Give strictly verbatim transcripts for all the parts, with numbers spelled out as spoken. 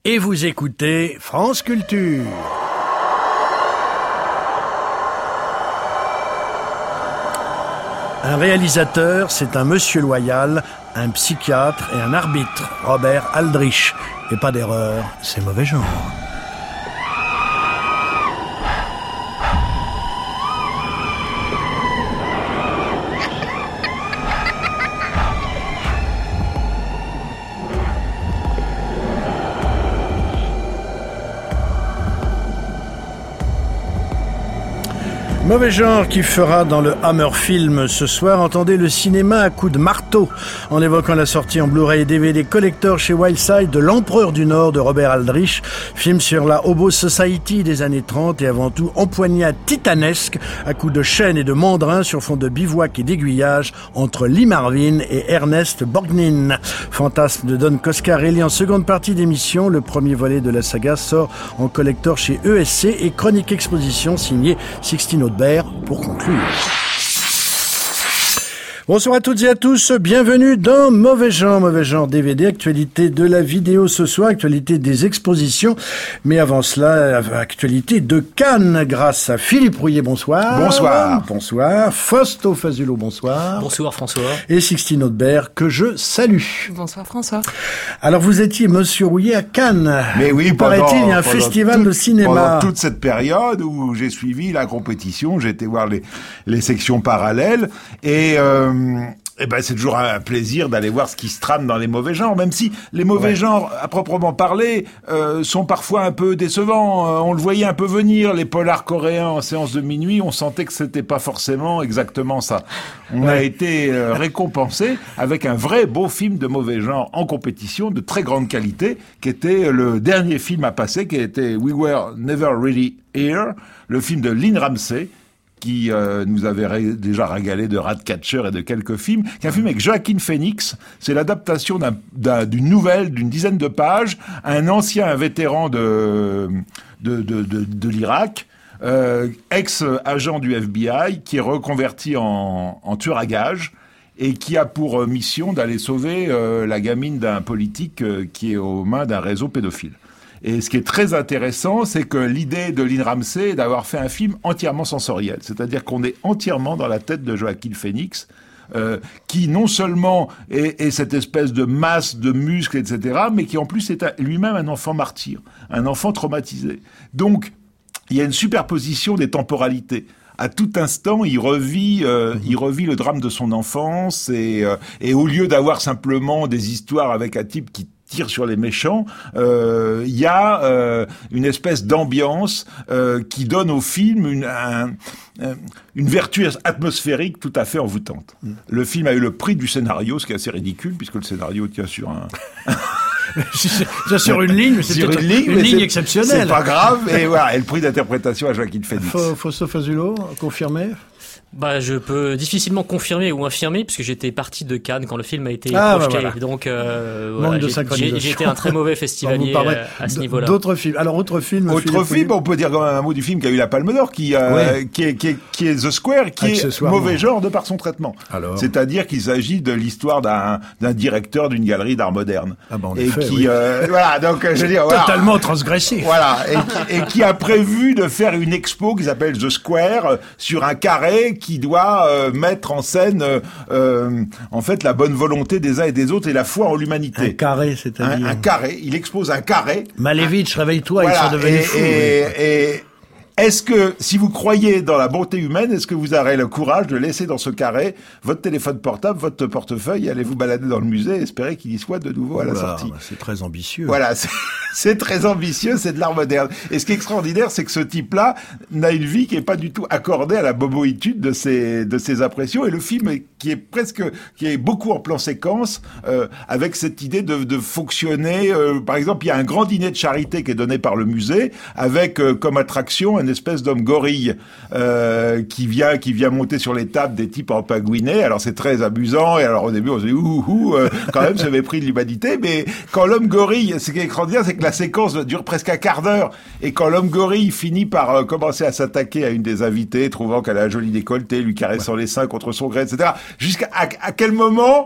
Et vous écoutez France Culture. Un réalisateur, c'est un monsieur loyal, un psychiatre et un arbitre, Robert Aldrich. Et pas d'erreur, c'est mauvais genre. Mauvais genre qui fera dans le Hammer Film ce soir, entendez le cinéma à coups de marteau en évoquant la sortie en Blu-ray et D V D collector chez Wildside de L'Empereur du Nord de Robert Aldrich, film sur la Hobo Society des années trente et avant tout empoignade titanesque à coups de chaînes et de mandrins sur fond de bivouac et d'aiguillage entre Lee Marvin et Ernest Borgnine. Fantasme de Don Coscarelli en seconde partie d'émission, le premier volet de la saga sort en collector chez E S C et Chronique Exposition signée Sixtine Audebert pour conclure. Bonsoir à toutes et à tous, bienvenue dans Mauvais Genre, Mauvais Genre D V D, actualité de la vidéo ce soir, actualité des expositions, mais avant cela, actualité de Cannes, grâce à Philippe Rouillet, bonsoir. Bonsoir. Bonsoir. Fausto Fazulo, bonsoir. Bonsoir François. Et Sixtine Audebert, que je salue. Bonsoir François. Alors vous étiez, monsieur Rouillet, à Cannes. Mais oui, paraît-il, il y a un festival toute, de cinéma. Pendant toute cette période où j'ai suivi la compétition, j'ai été voir les, les sections parallèles, et... Euh, Eh ben, c'est toujours un plaisir d'aller voir ce qui se trame dans les mauvais genres, même si les mauvais ouais. genres, à proprement parler, euh, sont parfois un peu décevants. Euh, on le voyait un peu venir, les polars coréens en séance de minuit, on sentait que c'était pas forcément exactement ça. On ouais. a été euh, récompensé avec un vrai beau film de mauvais genre en compétition, de très grande qualité, qui était le dernier film à passer, qui était We Were Never Really Here, le film de Lynn Ramsey, qui euh, nous avait ré- déjà régalé de Ratcatcher et de quelques films, qui est un film avec Joaquin Phoenix. C'est l'adaptation d'un, d'un, d'une nouvelle d'une dizaine de pages, un ancien, un vétéran de, de, de, de, de l'Irak, euh, ex-agent du F B I, qui est reconverti en, en tueur à gages, et qui a pour mission d'aller sauver euh, la gamine d'un politique euh, qui est aux mains d'un réseau pédophile. Et ce qui est très intéressant, c'est que l'idée de Lynn Ramsey est d'avoir fait un film entièrement sensoriel. C'est-à-dire qu'on est entièrement dans la tête de Joaquin Phoenix, euh, qui non seulement est, est cette espèce de masse de muscles, et cetera, mais qui en plus est un, lui-même un enfant martyr, un enfant traumatisé. Donc, il y a une superposition des temporalités. À tout instant, il revit, euh, il revit le drame de son enfance, et, euh, et au lieu d'avoir simplement des histoires avec un type qui tire sur les méchants, il euh, y a euh, une espèce d'ambiance euh, qui donne au film une, un, une vertu atmosphérique tout à fait envoûtante. Mm. Le film a eu le prix du scénario, ce qui est assez ridicule, puisque le scénario tient sur un... C'est sur une ligne, mais c'est sur une ligne, une ligne exceptionnelle. C'est pas grave, et voilà, et le prix d'interprétation à Joaquin Phoenix. Fausto Fazulo, confirmé? Bah, je peux difficilement confirmer ou infirmer, puisque j'étais parti de Cannes quand le film a été ah, projeté. Bah voilà. Donc, euh, manque voilà, de j'ai, synchronisation. J'ai, j'ai été un très mauvais festivalier euh, à ce niveau-là. D'autres films. Alors, autre film. Autre film, on peut dire quand même un mot du film qui a eu la Palme d'Or, qui, euh, ouais. qui, est, qui, est, qui est The Square, qui est mauvais genre de par son traitement. Alors. C'est-à-dire qu'il s'agit de l'histoire d'un, d'un directeur d'une galerie d'art moderne. Ah bah on et fait, qui, oui. euh, voilà, donc je veux dire, voilà. Totalement transgressif. Voilà, et qui, et qui a prévu de faire une expo qui s'appelle The Square euh, sur un carré qui doit euh, mettre en scène, euh, euh, en fait, la bonne volonté des uns et des autres et la foi en l'humanité. Un carré, c'est-à-dire un, un carré. Il expose un carré. Malevitch, réveille-toi, voilà, ils sont devenus et, fous. Et, et est-ce que, si vous croyez dans la bonté humaine, est-ce que vous aurez le courage de laisser dans ce carré votre téléphone portable, votre portefeuille, et allez vous balader dans le musée et espérer qu'il y soit de nouveau à la Oula, sortie? C'est très ambitieux. Voilà, c'est, c'est très ambitieux, c'est de l'art moderne. Et ce qui est extraordinaire, c'est que ce type-là n'a une vie qui est pas du tout accordée à la boboïtude de ses, de ses impressions. Et le film, est, qui est presque, qui est beaucoup en plan séquence, euh, avec cette idée de, de fonctionner. Euh, par exemple, il y a un grand dîner de charité qui est donné par le musée, avec euh, comme attraction une espèce d'homme gorille euh, qui vient qui vient monter sur les tables des types en pingouinet. Alors c'est très amusant, et alors au début on se dit ouh ouh euh, quand même ce mépris de l'humanité, mais quand l'homme gorille, ce qui est extraordinaire, c'est que la séquence dure presque un quart d'heure, et quand l'homme gorille finit par euh, commencer à s'attaquer à une des invitées, trouvant qu'elle a un joli décolleté, lui caressant ouais. les seins contre son gré, et cetera. Jusqu'à à, à quel moment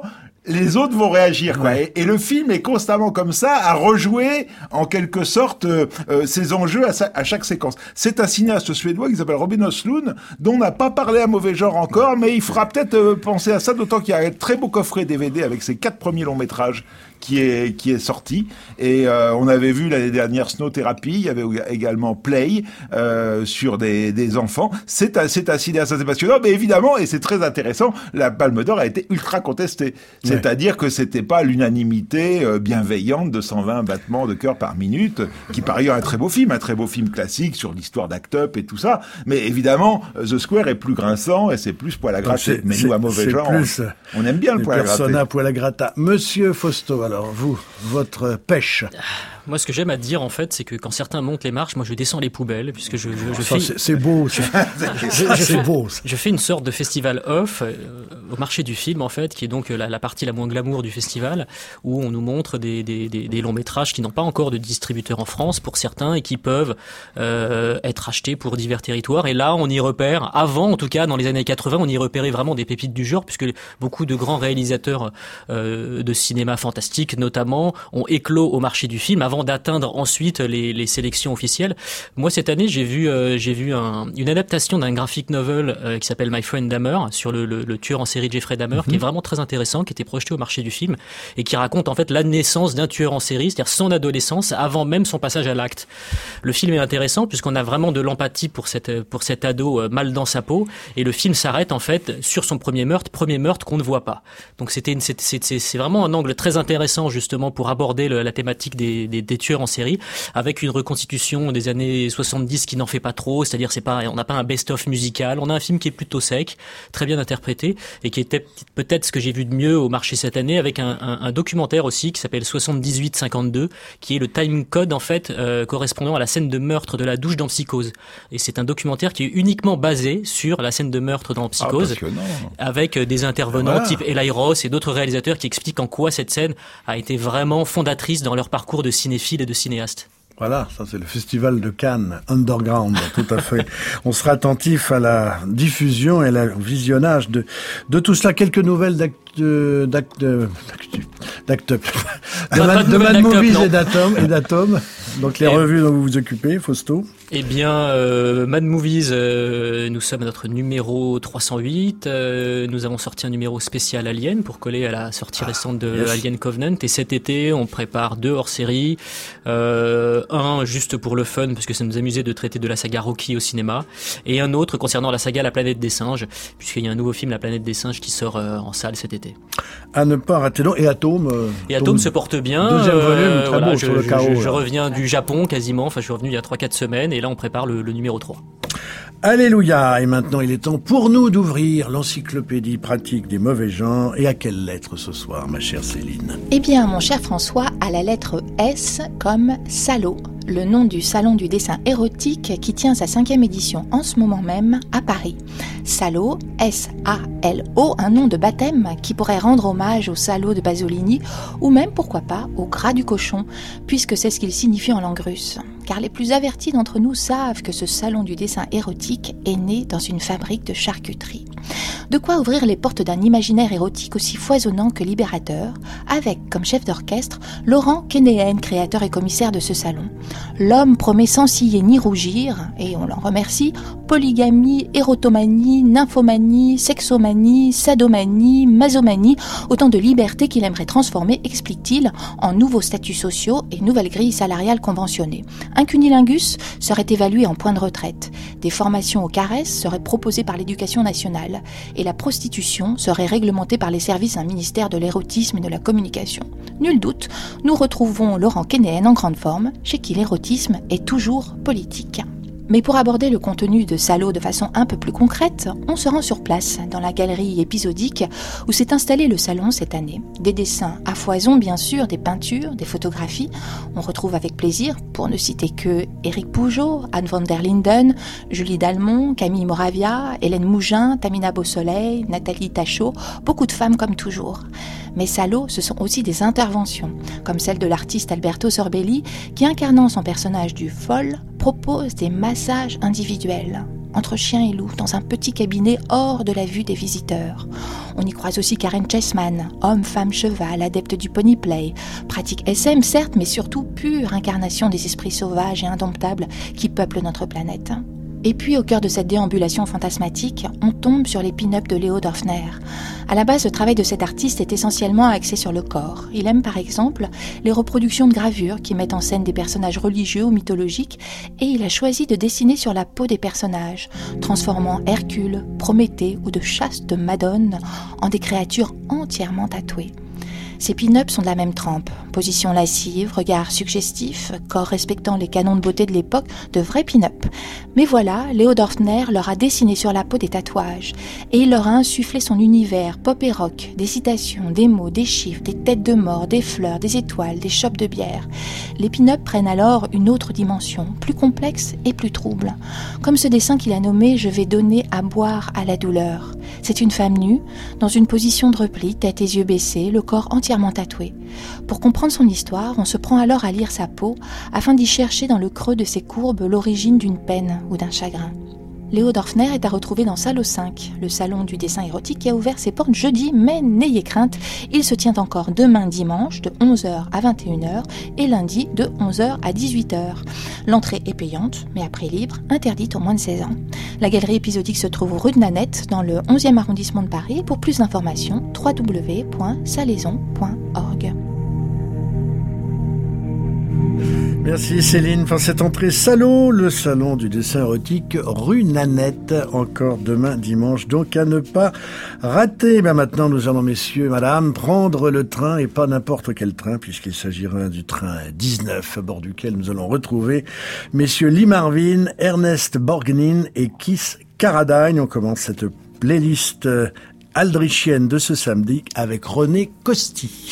les autres vont réagir, quoi. Ouais. Et, et le film est constamment comme ça, à rejouer en quelque sorte euh, euh, ses enjeux à, sa, à chaque séquence. C'est un cinéaste suédois qui s'appelle Robin Östlund, dont on n'a pas parlé à Mauvais Genre encore, mais il fera peut-être euh, penser à ça, d'autant qu'il y a un très beau coffret D V D avec ses quatre premiers longs métrages qui est qui est sorti. Et euh, on avait vu l'année dernière Snow Therapy, il y avait également Play euh, sur des des enfants. C'est un, c'est un cinéaste assez passionnant, mais évidemment, et c'est très intéressant, la Palme d'Or a été ultra contestée. Ouais. C'est-à-dire que c'était pas l'unanimité euh, bienveillante de cent vingt battements de cœur par minute, qui par ailleurs est un très beau film, un très beau film classique sur l'histoire d'Act Up et tout ça. Mais évidemment, The Square est plus grinçant et c'est plus poil à gratter. Mais nous, à Mauvais Genre, plus, on, on aime bien le poil à gratter. Persona poil à gratter. Monsieur Fausto, alors vous, votre pêche. Moi, ce que j'aime à dire, en fait, c'est que quand certains montent les marches, moi, je descends les poubelles, puisque je, je, je ça, fais... C'est, c'est beau, je, je, c'est fais, beau. Ça. Je fais une sorte de festival off euh, au marché du film, en fait, qui est donc la, la partie la moins glamour du festival, où on nous montre des, des, des, des longs métrages qui n'ont pas encore de distributeur en France, pour certains, et qui peuvent euh, être achetés pour divers territoires. Et là, on y repère, avant, en tout cas, dans les années quatre-vingts, on y repérait vraiment des pépites du genre, puisque beaucoup de grands réalisateurs euh, de cinéma fantastique, notamment, ont éclos au marché du film avant d'atteindre ensuite les, les sélections officielles. Moi, cette année, j'ai vu, euh, j'ai vu un, une adaptation d'un graphic novel euh, qui s'appelle My Friend Dahmer, sur le, le, le tueur en série Jeffrey Dahmer, mm-hmm. qui est vraiment très intéressant, qui était projeté au marché du film et qui raconte en fait la naissance d'un tueur en série, c'est-à-dire son adolescence avant même son passage à l'acte. Le film est intéressant puisqu'on a vraiment de l'empathie pour cette pour cet ado euh, mal dans sa peau, et le film s'arrête en fait sur son premier meurtre, premier meurtre qu'on ne voit pas. Donc c'était une, c'est, c'est, c'est, c'est vraiment un angle très intéressant justement pour aborder le, la thématique des, des, des tueurs en série, avec une reconstitution des années soixante-dix qui n'en fait pas trop, c'est-à-dire c'est pas, on n'a pas un best-of musical, on a un film qui est plutôt sec, très bien interprété, et qui était peut-être ce que j'ai vu de mieux au marché cette année, avec un, un, un documentaire aussi qui s'appelle soixante-dix-huit cinquante-deux, qui est le time code en fait euh, correspondant à la scène de meurtre de la douche dans Psychose. Et c'est un documentaire qui est uniquement basé sur la scène de meurtre dans Psychose, ah, avec des intervenants voilà. type Eli Roth et d'autres réalisateurs qui expliquent en quoi cette scène a été vraiment fondatrice dans leur parcours de cinéphile et de cinéaste. Voilà, ça c'est le festival de Cannes, Underground, tout à fait. On sera attentif à la diffusion et au visionnage de, de tout cela. Quelques nouvelles d'actu, d'actu, d'actu, d'actu, de, de, de Mad Movies et d'Atom, et d'Atom. Donc les et revues dont vous vous occupez, Fausto. Eh bien, euh, Mad Movies, euh, nous sommes à notre numéro trois cent huit. Euh, nous avons sorti un numéro spécial Alien pour coller à la sortie ah, récente de yes. Alien Covenant. Et cet été, on prépare deux hors-série. Euh, un juste pour le fun, parce que ça nous amusait de traiter de la saga Rocky au cinéma. Et un autre concernant la saga La Planète des Singes, puisqu'il y a un nouveau film La Planète des Singes qui sort euh, en salle cet été. À ne pas rater. Et Atom euh, Et Atom se porte bien. Deuxième volume, euh, très voilà, beau je, sur le je, carreau. Je, je reviens du Japon quasiment. Enfin, je suis revenu il y a trois quatre semaines. Et là, on prépare le, le numéro trois. Alléluia. Et maintenant, il est temps pour nous d'ouvrir l'encyclopédie pratique des mauvais genres. Et à quelle lettre ce soir, ma chère Céline? Eh bien, mon cher François, à la lettre S comme salaud, le nom du salon du dessin érotique qui tient sa cinquième édition en ce moment même à Paris. Salaud, S A L O, un nom de baptême qui pourrait rendre hommage au salaud de Pasolini, ou même, pourquoi pas, au gras du cochon, puisque c'est ce qu'il signifie en langue russe. Car les plus avertis d'entre nous savent que ce salon du dessin érotique est né dans une fabrique de charcuterie. De quoi ouvrir les portes d'un imaginaire érotique aussi foisonnant que libérateur, avec comme chef d'orchestre Laurent Kénéen, créateur et commissaire de ce salon. L'homme promet sans ciller ni rougir, et on l'en remercie, polygamie, érotomanie, nymphomanie, sexomanie, sadomanie, masomanie, autant de libertés qu'il aimerait transformer, explique-t-il, en nouveaux statuts sociaux et nouvelles grilles salariales conventionnées. Un cunilingus serait évalué en point de retraite, des formations aux caresses seraient proposées par l'éducation nationale, et la prostitution serait réglementée par les services d'un ministère de l'érotisme et de la communication. Nul doute, nous retrouvons Laurent Kénéen en grande forme, chez qui l'érotisme est toujours politique. Mais pour aborder le contenu de Salaud de façon un peu plus concrète, on se rend sur place, dans la galerie épisodique où s'est installé le salon cette année. Des dessins à foison, bien sûr, des peintures, des photographies. On retrouve avec plaisir, pour ne citer que Éric Pougeot, Anne van der Linden, Julie Dalmont, Camille Moravia, Hélène Mougin, Tamina Beausoleil, Nathalie Tachot, beaucoup de femmes comme toujours. Mais Salaud, ce sont aussi des interventions, comme celle de l'artiste Alberto Sorbelli, qui, incarnant son personnage du folle, propose des massages individuels. entre chien et loup, dans un petit cabinet hors de la vue des visiteurs. On y croise aussi Karen Chessman, homme, femme, cheval, adepte du pony play, pratique S M certes, mais surtout pure incarnation des esprits sauvages et indomptables qui peuplent notre planète. Et puis, au cœur de cette déambulation fantasmatique, on tombe sur les pin-up de Leo Dorfner. À la base, le travail de cet artiste est essentiellement axé sur le corps. Il aime par exemple les reproductions de gravures qui mettent en scène des personnages religieux ou mythologiques, et il a choisi de dessiner sur la peau des personnages, transformant Hercule, Prométhée ou de chastes Madones en des créatures entièrement tatouées. Ces pin-ups sont de la même trempe. Position lascive, regard suggestif, corps respectant les canons de beauté de l'époque, de vrais pin-up. Mais voilà, Leo Dorfner leur a dessiné sur la peau des tatouages. Et il leur a insufflé son univers pop et rock, des citations, des mots, des chiffres, des têtes de mort, des fleurs, des étoiles, des chopes de bière. Les pin-ups prennent alors une autre dimension, plus complexe et plus trouble. Comme ce dessin qu'il a nommé « Je vais donner à boire à la douleur ». C'est une femme nue, dans une position de repli, tête et yeux baissés, le corps entièrement tatoué. Pour comprendre son histoire, on se prend alors à lire sa peau, afin d'y chercher dans le creux de ses courbes l'origine d'une peine ou d'un chagrin. Leo Dorfner est à retrouver dans Salo cinq, le salon du dessin érotique qui a ouvert ses portes jeudi, mais n'ayez crainte, il se tient encore demain dimanche de onze heures à vingt et une heures et lundi de onze heures à dix-huit heures. L'entrée est payante, mais à prix libre, interdite aux moins de seize ans. La galerie épisodique se trouve rue de Nanette, dans le onzième arrondissement de Paris. Pour plus d'informations, w w w point salaison point org. Merci Céline pour cette entrée Salo, le salon du dessin érotique rue Nanette, encore demain dimanche, donc à ne pas rater. Ben maintenant nous allons, messieurs, madame, prendre le train, et pas n'importe quel train, puisqu'il s'agira du train dix-neuf, à bord duquel nous allons retrouver messieurs Lee Marvin, Ernest Borgnine et Keith Carradine. On commence cette playlist aldrichienne de ce samedi avec René Costi.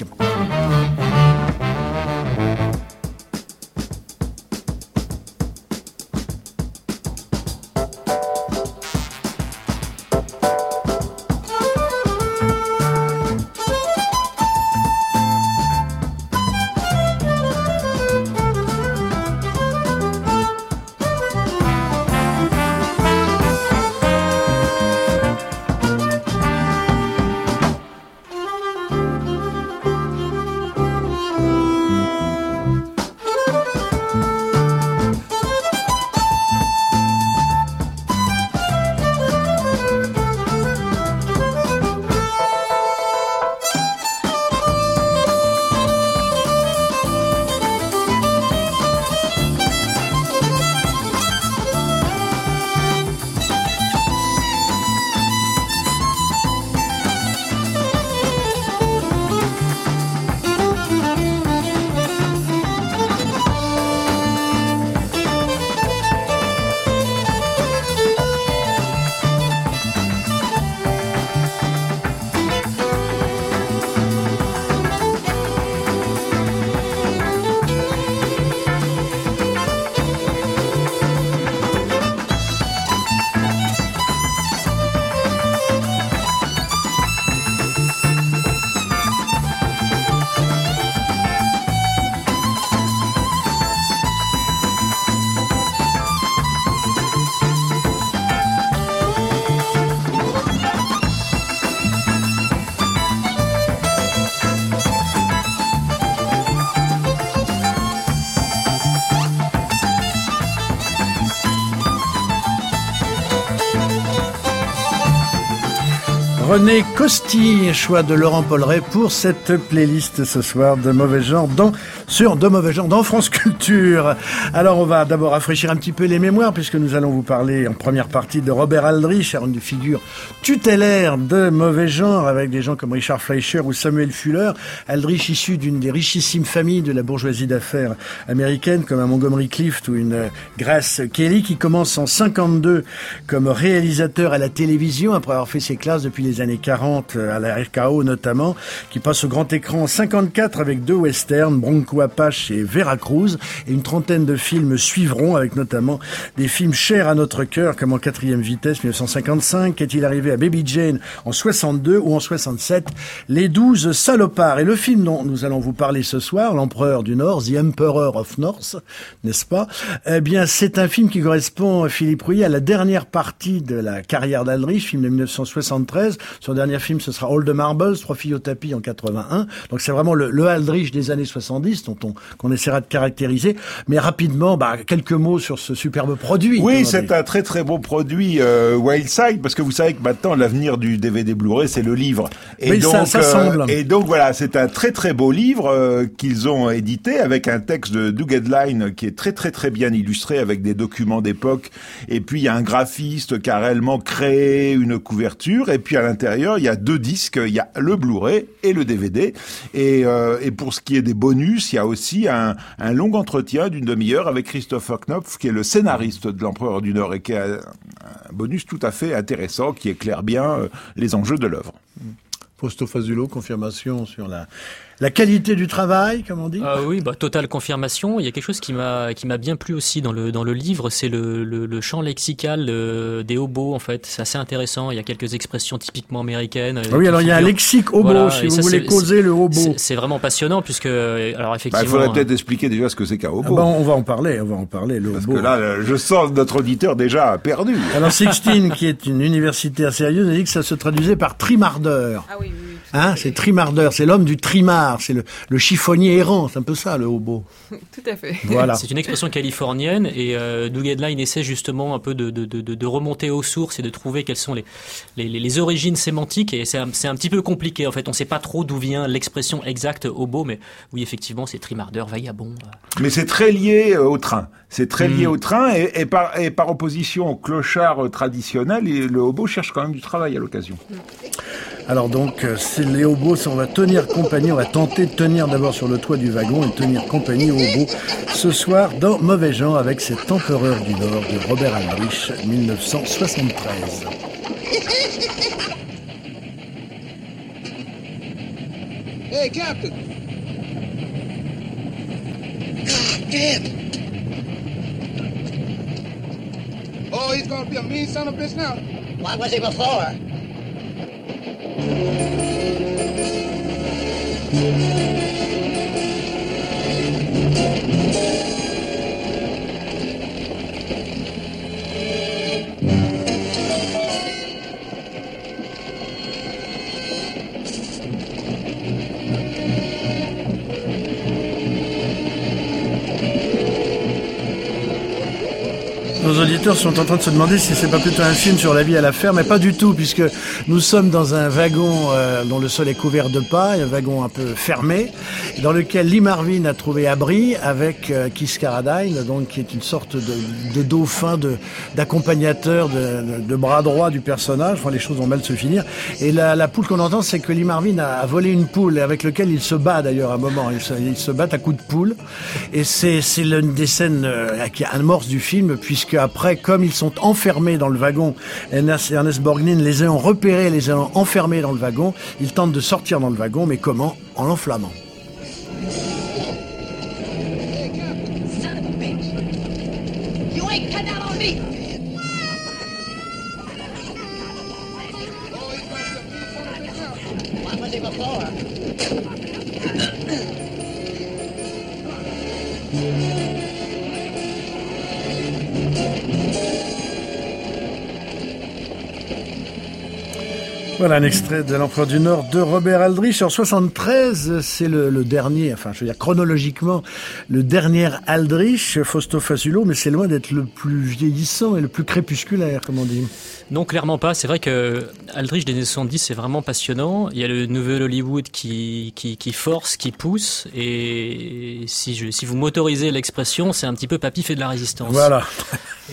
René Costi, choix de Laurent Polleret pour cette playlist ce soir de mauvais genre dans, sur de mauvais genre dans France Culture. Alors on va d'abord rafraîchir un petit peu les mémoires puisque nous allons vous parler en première partie de Robert Aldrich, une des figures tutélaires de mauvais genre avec des gens comme Richard Fleischer ou Samuel Fuller. Aldrich issu d'une des richissimes familles de la bourgeoisie d'affaires américaine comme un Montgomery Clift ou une Grace Kelly qui commence en cinquante-deux comme réalisateur à la télévision après avoir fait ses classes depuis les années années quarante, à la R K O notamment, qui passe au grand écran en cinquante-quatre avec deux westerns, Bronco Apache et Veracruz, et une trentaine de films suivront, avec notamment des films chers à notre cœur, comme En quatrième vitesse, dix-neuf cent cinquante-cinq, Qu'est-il arrivé à Baby Jane en soixante-deux, ou en soixante-sept, Les douze salopards. Et le film dont nous allons vous parler ce soir, L'Empereur du Nord, The Emperor of North, n'est-ce pas? Eh bien, c'est un film qui correspond, Philippe Rouillet, à la dernière partie de la carrière d'Aldrich, film de dix-neuf cent soixante-treize. Son dernier film, ce sera All the Marbles, Trois filles au tapis en quatre-vingt-un. Donc c'est vraiment le, le Aldrich des années soixante-dix, dont on, qu'on essaiera de caractériser. Mais rapidement, bah, quelques mots sur ce superbe produit. Oui, c'est un très très beau produit, euh, Wildside, parce que vous savez que maintenant, l'avenir du D V D Blu-ray, c'est le livre. Et oui, donc, ça, ça semble. Euh, et donc voilà, c'est un très très beau livre euh, qu'ils ont édité avec un texte de Doug Edline qui est très très très bien illustré avec des documents d'époque. Et puis il y a un graphiste qui a réellement créé une couverture. Et puis à l'intérieur, il y a deux disques, il y a le Blu-ray et le D V D. Et, euh, et pour ce qui est des bonus, il y a aussi un, un long entretien d'une demi-heure avec Christopher Knopf, qui est le scénariste de L'Empereur du Nord et qui a un bonus tout à fait intéressant qui éclaire bien les enjeux de l'œuvre. Fausto Fazulo, confirmation sur la, la qualité du travail, comme on dit. Ah oui, bah totale confirmation. Il y a quelque chose qui m'a qui m'a bien plu aussi dans le dans le livre, c'est le le, le champ lexical euh, des hobos en fait. C'est assez intéressant. Il y a quelques expressions typiquement américaines. Ah oui, alors il y a un lexique hobo, voilà, si vous ça, voulez causer le hobo. C'est, c'est vraiment passionnant puisque alors effectivement. Bah, il faudrait peut-être expliquer déjà ce que c'est qu'un hobo. Ah bah, on va en parler, on va en parler. Le Parce hobo. que là, je sens notre auditeur déjà perdu. Alors Sixteen, qui est une universitaire sérieuse, a dit que ça se traduisait par trimardeur. Ah oui, oui, oui. Hein, c'est trimardeur, c'est l'homme du trimard, c'est le, le chiffonnier errant, c'est un peu ça le hobo. Tout à fait. Voilà. C'est une expression californienne et euh, Doug Edline essaie justement un peu de, de, de, de remonter aux sources et de trouver quelles sont les, les, les origines sémantiques et c'est un, c'est un petit peu compliqué en fait. On ne sait pas trop d'où vient l'expression exacte hobo, mais oui effectivement c'est trimardeur, vagabond. Mais c'est très lié au train. C'est très lié mmh. au train et, et, par, et par opposition au clochard traditionnel, le hobo cherche quand même du travail à l'occasion. Alors donc, c'est les hobos, on va tenir compagnie, on va tenter de tenir d'abord sur le toit du wagon et tenir compagnie aux hobos ce soir dans Mauvais Genre avec cet Empereur du Nord de Robert Aldrich, dix-neuf cent soixante-treize. Hey, Captain! God damn! Oh, he's gonna be a mean son of a bitch now. What was he before? Nos auditeurs sont en train de se demander si c'est pas plutôt un film sur la vie à la ferme, mais pas du tout, puisque nous sommes dans un wagon euh, dont le sol est couvert de paille, un wagon un peu fermé, dans lequel Lee Marvin a trouvé abri avec euh, Kiss Carradine, donc qui est une sorte de, de dauphin, de, d'accompagnateur, de, de, de bras droit du personnage. Enfin, les choses vont mal se finir. Et la, la poule qu'on entend, c'est que Lee Marvin a, a volé une poule, avec lequel il se bat d'ailleurs à un moment. Il se, il se bat à coups de poule. Et c'est, c'est l'une des scènes euh, qui amorce du film, puisque après, comme ils sont enfermés dans le wagon, Ernest, Ernest Borgnine les ayant repérés, les ayant enfermés dans le wagon, ils tentent de sortir dans le wagon, mais comment? En l'enflammant. Voilà un extrait de L'Empereur du Nord de Robert Aldrich. En soixante-treize, c'est le, le dernier, enfin je veux dire chronologiquement, le dernier Aldrich, Fausto Fazulo, mais c'est loin d'être le plus vieillissant et le plus crépusculaire, comme on dit. Non, clairement pas. C'est vrai que Aldrich des années soixante-dix, c'est vraiment passionnant. Il y a le nouvel Hollywood qui, qui, qui force, qui pousse, et si je, si vous m'autorisez l'expression, c'est un petit peu papy fait de la résistance. Voilà.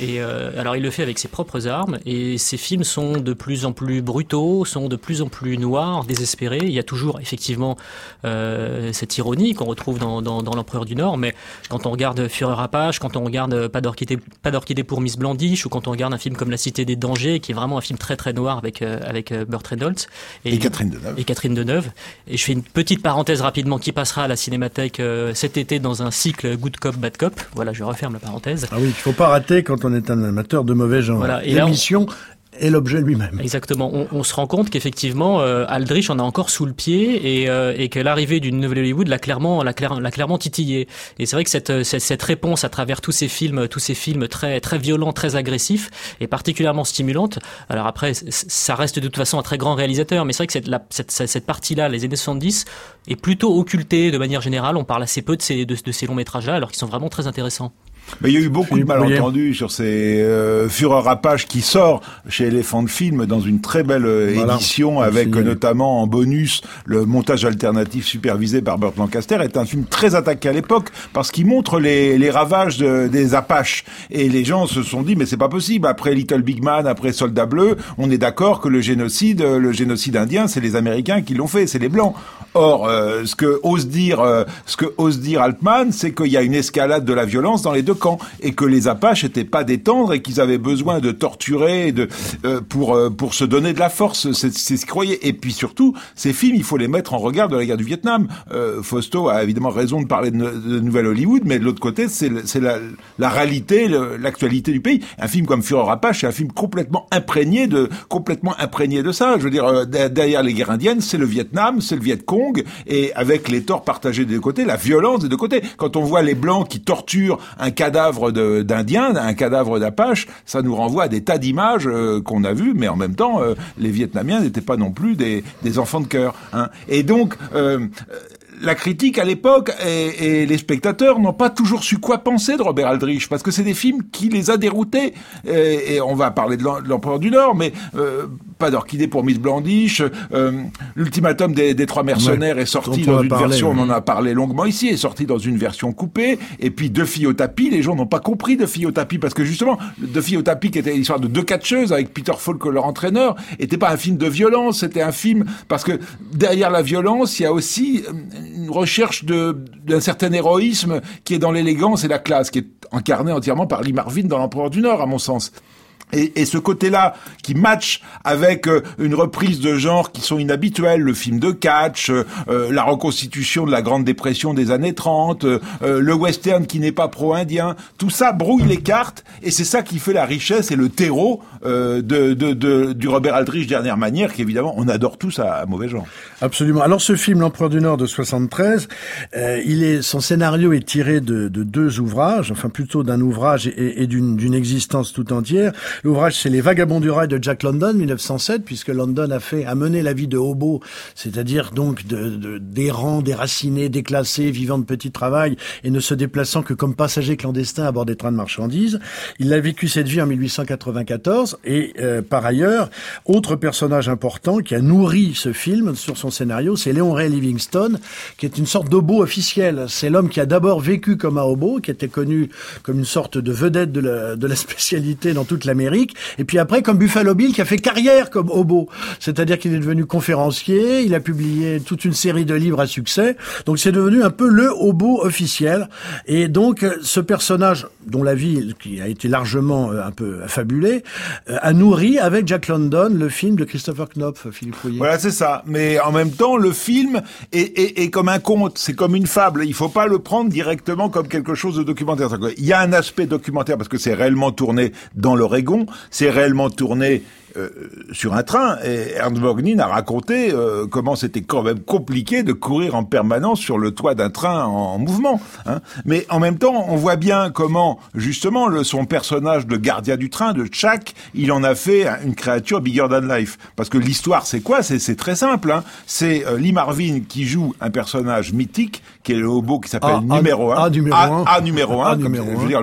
Et euh, alors il le fait avec ses propres armes, et ses films sont de plus en plus brutaux, sont de plus en plus noirs, désespérés. Il y a toujours effectivement euh, cette ironie qu'on retrouve dans, dans, dans l'Empereur du Nord, mais quand on regarde Fureur Apache, quand on regarde Pas d'orchidée, pas d'orchidée pour Miss Blandish, ou quand on regarde un film comme La Cité des Dangers, qui est vraiment un film très très noir avec euh, avec euh, Burt Reynolds et, et Catherine Deneuve. Et Catherine Deneuve. Et je fais une petite parenthèse rapidement qui passera à la Cinémathèque euh, cet été dans un cycle Good Cop Bad Cop. Voilà, je referme la parenthèse. Ah oui, il faut pas rater quand on est un amateur de mauvais genre. Voilà, et l'émission et l'objet lui-même. Exactement. On, on se rend compte qu'effectivement, euh, Aldrich en a encore sous le pied, et, euh, et que l'arrivée d'une nouvelle Hollywood l'a clairement, l'a, clair, l'a clairement titillé. Et c'est vrai que cette, cette, cette réponse à travers tous ces films, tous ces films très, très violents, très agressifs, est particulièrement stimulante. Alors après, ça reste de toute façon un très grand réalisateur, mais c'est vrai que cette, la, cette, cette partie-là, les années soixante-dix, est plutôt occultée de manière générale. On parle assez peu de ces, de, de ces longs métrages-là, alors qu'ils sont vraiment très intéressants. Mais il y a eu beaucoup de malentendus sur ces euh, Fureur Apache qui sort chez Elephant Film dans une très belle euh, voilà. édition avec euh, notamment en bonus le montage alternatif supervisé par Burt Lancaster. Est un film très attaqué à l'époque parce qu'il montre les, les ravages de, des Apaches, et les gens se sont dit mais c'est pas possible, après Little Big Man, après Soldat Bleu, on est d'accord que le génocide le génocide indien c'est les Américains qui l'ont fait, c'est les Blancs. Or euh, ce que ose dire euh, ce que ose dire Altman, c'est qu'il y a une escalade de la violence dans les deux camps, et que les Apaches n'étaient pas des tendres et qu'ils avaient besoin de torturer de, euh, pour euh, pour se donner de la force. C'est, c'est ce qu'ils croyaient. Et puis surtout, ces films, il faut les mettre en regard de la guerre du Vietnam. Euh, Fausto a évidemment raison de parler de, de Nouvelle Hollywood, mais de l'autre côté, c'est, c'est la, la réalité, le, l'actualité du pays. Un film comme Fureur Apache, c'est un film complètement imprégné de complètement imprégné de ça. Je veux dire, euh, derrière les guerres indiennes, c'est le Vietnam, c'est le Viet Cong, et avec les torts partagés des deux côtés, la violence des deux côtés. Quand on voit les Blancs qui torturent un cadavre de, d'Indiens, un cadavre d'Apache, ça nous renvoie à des tas d'images euh, qu'on a vues, mais en même temps, euh, les Vietnamiens n'étaient pas non plus des, des enfants de cœur. Hein. Et donc, euh, la critique à l'époque et, et les spectateurs n'ont pas toujours su quoi penser de Robert Aldrich, parce que c'est des films qui les a déroutés. Et, et on va parler de l'Empereur du Nord, mais euh, Pas d'orchidée pour Miss Blandish, euh, l'Ultimatum des, des trois mercenaires ouais, est sorti dans une parler, version, ouais. on en a parlé longuement ici, est sorti dans une version coupée. Et puis Deux filles au tapis, les gens n'ont pas compris Deux filles au tapis, parce que justement, Deux filles au tapis, qui était l'histoire de deux catcheuses avec Peter Falk leur entraîneur, était pas un film de violence, c'était un film parce que derrière la violence, il y a aussi une recherche de, d'un certain héroïsme qui est dans l'élégance et la classe, qui est incarné entièrement par Lee Marvin dans l'Empereur du Nord, à mon sens. Et, et ce côté-là qui match avec euh, une reprise de genres qui sont inhabituels, le film de catch, euh, la reconstitution de la Grande Dépression des années trente, euh, le western qui n'est pas pro-indien, tout ça brouille les cartes, et c'est ça qui fait la richesse et le terreau euh, de, de, de, du Robert Aldrich dernière manière, qu'évidemment on adore tous à, à mauvais genre. Absolument. Alors ce film, L'Empereur du Nord de soixante-treize, euh, il est, son scénario est tiré de, de deux ouvrages, enfin plutôt d'un ouvrage et, et d'une, d'une existence tout entière. L'ouvrage, c'est Les Vagabonds du rail de Jack London, mille neuf cent sept, puisque London a fait, a mené la vie de hobo, c'est-à-dire donc de, de, d'errants, déracinés, déclassés, vivant de petit travail et ne se déplaçant que comme passager clandestin à bord des trains de marchandises. Il a vécu cette vie en mille huit cent quatre-vingt-quatorze et euh, par ailleurs, autre personnage important qui a nourri ce film sur son scénario, c'est Léon Ray Livingstone, qui est une sorte d'hobo officiel. C'est l'homme qui a d'abord vécu comme un hobo, qui était connu comme une sorte de vedette de la, de la spécialité dans toute l'Amérique. Et puis après, comme Buffalo Bill, qui a fait carrière comme hobo. C'est-à-dire qu'il est devenu conférencier, il a publié toute une série de livres à succès. Donc c'est devenu un peu le hobo officiel. Et donc, ce personnage, dont la vie, qui a été largement un peu affabulée, a nourri avec Jack London le film de Christopher Knopf, Philippe Rouillet. Voilà, c'est ça. Mais en même temps, le film est, est, est comme un conte, c'est comme une fable. Il faut pas le prendre directement comme quelque chose de documentaire. Il y a un aspect documentaire parce que c'est réellement tourné dans l'Oregon. C'est réellement tourné euh, sur un train, et Ernst Borgnine a raconté euh, comment c'était quand même compliqué de courir en permanence sur le toit d'un train en, en mouvement. Hein. Mais en même temps, on voit bien comment, justement, le, son personnage de gardien du train, de Chuck, il en a fait une créature bigger than life. Parce que l'histoire, c'est quoi ? C'est, c'est très simple. Hein. C'est euh, Lee Marvin qui joue un personnage mythique, qui est le hobo qui s'appelle A, numéro un. A numéro un. A, A numéro un. A numéro un. Je veux dire, le...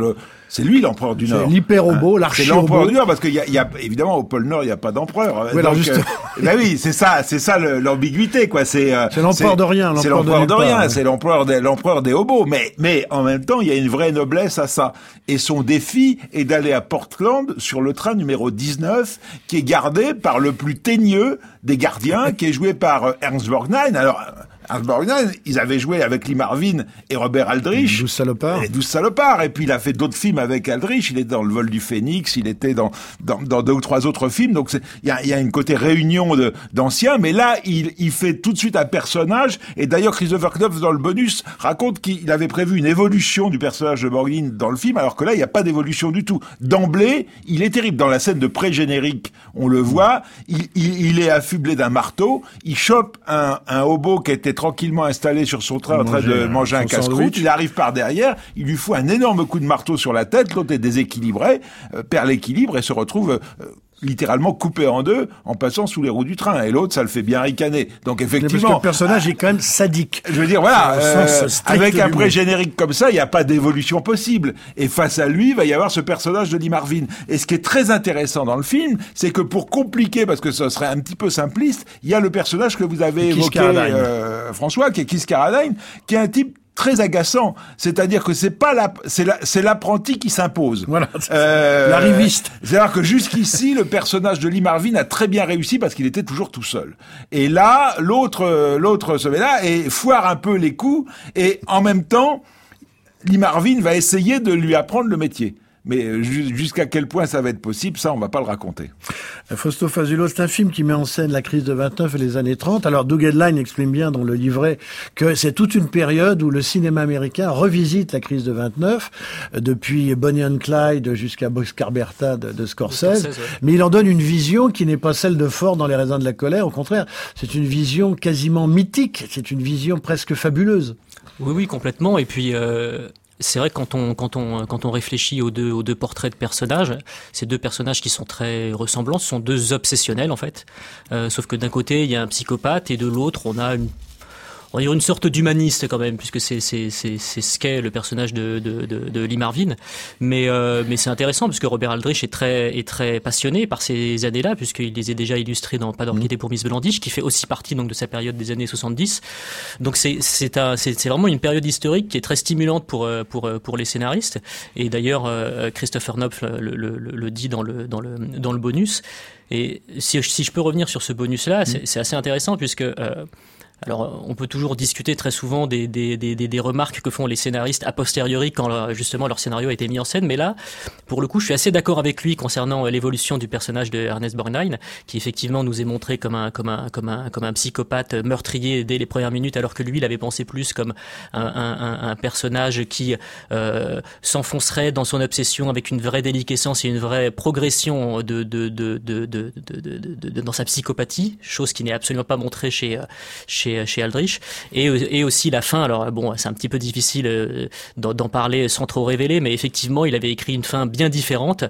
C'est lui l'empereur du Nord. C'est l'hyper-robot, hein, l'archi-robot. C'est l'empereur du Nord parce qu'il y a, il y a évidemment au pôle Nord il y a pas d'empereur. Oui, alors justement. Euh, ben oui, c'est ça, c'est ça le, l'ambiguïté quoi. C'est, euh, c'est l'empereur de rien. C'est l'empereur de, de rien. Ouais. C'est l'empereur des, l'empereur des hobos. Mais mais en même temps il y a une vraie noblesse à ça. Et son défi est d'aller à Portland sur le train numéro dix-neuf qui est gardé par le plus teigneux des gardiens, qui est joué par euh, Ernst Borgnine. Alors Ernst Borgnine, ils avaient joué avec Lee Marvin et Robert Aldrich. douze salopards. Et douze salopards. Et puis il a fait d'autres films avec Aldrich. Il était dans Le Vol du Phénix. Il était dans dans, dans deux ou trois autres films. Donc il y a, y a une côté réunion de d'anciens. Mais là, il il fait tout de suite un personnage. Et d'ailleurs, Christopher Knopf dans le bonus raconte qu'il avait prévu une évolution du personnage de Borgnine dans le film, alors que là, il n'y a pas d'évolution du tout. D'emblée, il est terrible. Dans la scène de pré-générique, on le voit. Il il, il est affublé d'un marteau. Il chope un un hobo qui était tranquillement installé sur son train en train de manger un casse-croûte. Il arrive par derrière, il lui fout un énorme coup de marteau sur la tête, l'autre est déséquilibré, euh, perd l'équilibre et se retrouve euh, littéralement coupé en deux en passant sous les roues du train. Et l'autre, ça le fait bien ricaner. Donc effectivement... Parce que le personnage est quand même sadique. Je veux dire, voilà, euh, avec un pré-générique comme ça, il n'y a pas d'évolution possible. Et face à lui, il va y avoir ce personnage de Lee Marvin. Et ce qui est très intéressant dans le film, c'est que pour compliquer, parce que ce serait un petit peu simpliste, il y a le personnage que vous avez évoqué, euh, François, qui est Keith Carradine, qui est un type très agaçant, c'est-à-dire que c'est pas la, c'est la, c'est l'apprenti qui s'impose. Voilà, euh, l'arriviste. C'est-à-dire que jusqu'ici, le personnage de Lee Marvin a très bien réussi parce qu'il était toujours tout seul. Et là, l'autre, l'autre se met là et foire un peu les coups et en même temps, Lee Marvin va essayer de lui apprendre le métier. Mais jusqu'à quel point ça va être possible, ça, on va pas le raconter. Fausto Fazulo, c'est un film qui met en scène la crise de vingt-neuf et les années trente. Alors, Doug Hedline exprime bien dans le livret que c'est toute une période où le cinéma américain revisite la crise de vingt-neuf, depuis Bonnie and Clyde jusqu'à Boxcar Bertha de, de Scorsese. Scorsese ouais. Mais il en donne une vision qui n'est pas celle de Ford dans Les raisins de la colère. Au contraire, c'est une vision quasiment mythique. C'est une vision presque fabuleuse. Oui, oui, complètement. Et puis... Euh... C'est vrai que quand on quand on quand on réfléchit aux deux aux deux portraits de personnages, ces deux personnages qui sont très ressemblants, ce sont deux obsessionnels en fait. Euh, sauf que d'un côté il y a un psychopathe et de l'autre on a une on va dire une sorte d'humaniste quand même, puisque c'est c'est c'est c'est ce qu'est le personnage de de de, de Lee Marvin. Mais euh, mais c'est intéressant puisque Robert Aldrich est très est très passionné par ces années-là, puisqu'il les a déjà illustrés dans Pas d'orchidée pour Miss Blandish, qui fait aussi partie donc de sa période des années soixante-dix. Donc c'est c'est un c'est c'est vraiment une période historique qui est très stimulante pour pour pour les scénaristes. Et d'ailleurs Christopher Knopf le, le, le, le dit dans le dans le dans le bonus. Et si si je peux revenir sur ce bonus-là, c'est, c'est assez intéressant puisque euh, alors, on peut toujours discuter très souvent des, des, des, des remarques que font les scénaristes a posteriori quand justement leur scénario a été mis en scène. Mais là, pour le coup, je suis assez d'accord avec lui concernant l'évolution du personnage de Ernest Borgnine, qui effectivement nous est montré comme un, comme un, comme un, comme un psychopathe meurtrier dès les premières minutes, alors que lui, il avait pensé plus comme un, un, un personnage qui euh, s'enfoncerait dans son obsession avec une vraie déliquescence et une vraie progression de, de, de, de, de, de, de, de, de dans sa psychopathie, chose qui n'est absolument pas montrée chez, chez chez Aldrich, et, et aussi la fin. Alors bon, c'est un petit peu difficile euh, d'en, d'en parler sans trop révéler, mais effectivement il avait écrit une fin bien différente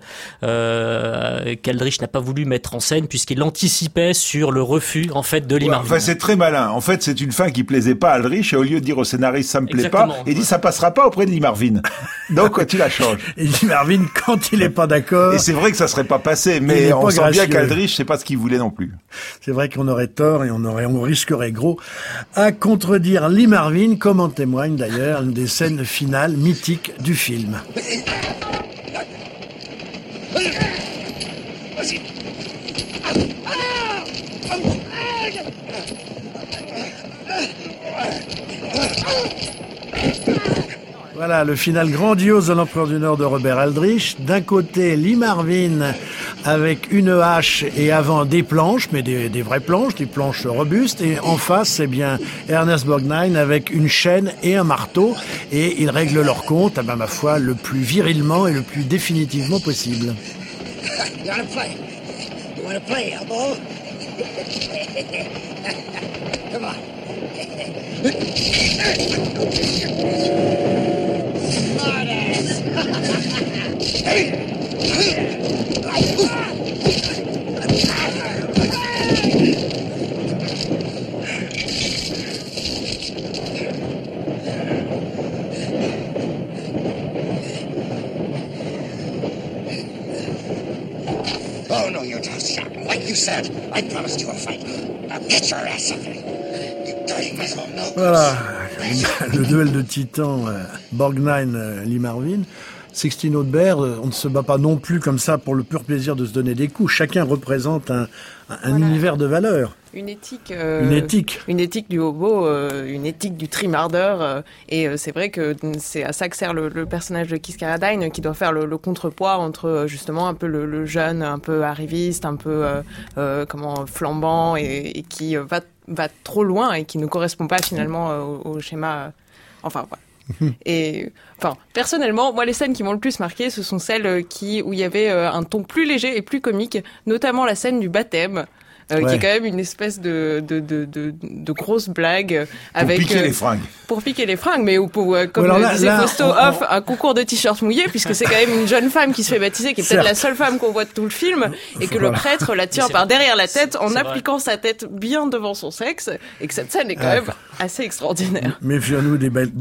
euh, qu'Aldrich n'a pas voulu mettre en scène puisqu'il anticipait sur le refus en fait de Lee Marvin. Ouais, enfin c'est très malin. En fait c'est une fin qui plaisait pas à Aldrich et au lieu de dire au scénariste ça me plaît Exactement. pas, il dit ça passera pas auprès de Lee Marvin. Donc tu la changes. Et Lee Marvin quand il est pas d'accord. Et c'est vrai que ça serait pas passé, mais on sent gracieux. bien qu'Aldrich c'est pas ce qu'il voulait non plus. C'est vrai qu'on aurait tort et on aurait on risquerait gros à contredire Lee Marvin, comme en témoigne d'ailleurs une des scènes finales mythiques du film. Voilà, le final grandiose de l'Empereur du Nord de Robert Aldrich. D'un côté, Lee Marvin avec une hache et avant des planches, mais des, des vraies planches, des planches robustes. Et en face, c'est bien Ernest Borgnine avec une chaîne et un marteau. Et ils règlent leur compte, à ben, ma foi, le plus virilement et le plus définitivement possible. You wanna play? You wanna play, elbow? Come on. Smartass. Like you said, I promised you a fight. Now get your ass up here. You dirty miserable no. Voilà, le duel de titans, euh, Borgnine, euh, Lee Marvin. Sixteen Autres Bears, on ne se bat pas non plus comme ça pour le pur plaisir de se donner des coups. Chacun représente un, un voilà. univers de valeurs. Une éthique, euh, une éthique, une éthique du hobo, euh, une éthique du trimardeur, euh, et euh, c'est vrai que c'est à ça que sert le, le personnage de Keith Carradine, qui doit faire le, le contrepoids entre justement un peu le, le jeune, un peu arriviste, un peu euh, euh, comment flambant, et, et qui va va trop loin et qui ne correspond pas finalement euh, au, au schéma. Euh, enfin voilà. Et enfin, personnellement, moi, les scènes qui m'ont le plus marqué, ce sont celles qui où il y avait euh, un ton plus léger et plus comique, notamment la scène du baptême. Euh, ouais. Qui est quand même une espèce de de de de, de grosse blague avec pour piquer euh, les fringues. Pour piquer les fringues, mais ou pour euh, comme alors là, disait là, Fausto on, off, on... un concours de t-shirts mouillés, puisque c'est quand même une jeune femme qui se fait baptiser, qui est peut-être la seule femme qu'on voit de tout le film, et que voilà. Le prêtre la tient par derrière la tête en appliquant vrai. Sa tête bien devant son sexe, et que cette scène est quand ah, même assez extraordinaire. Méfions-nous des, ba... des,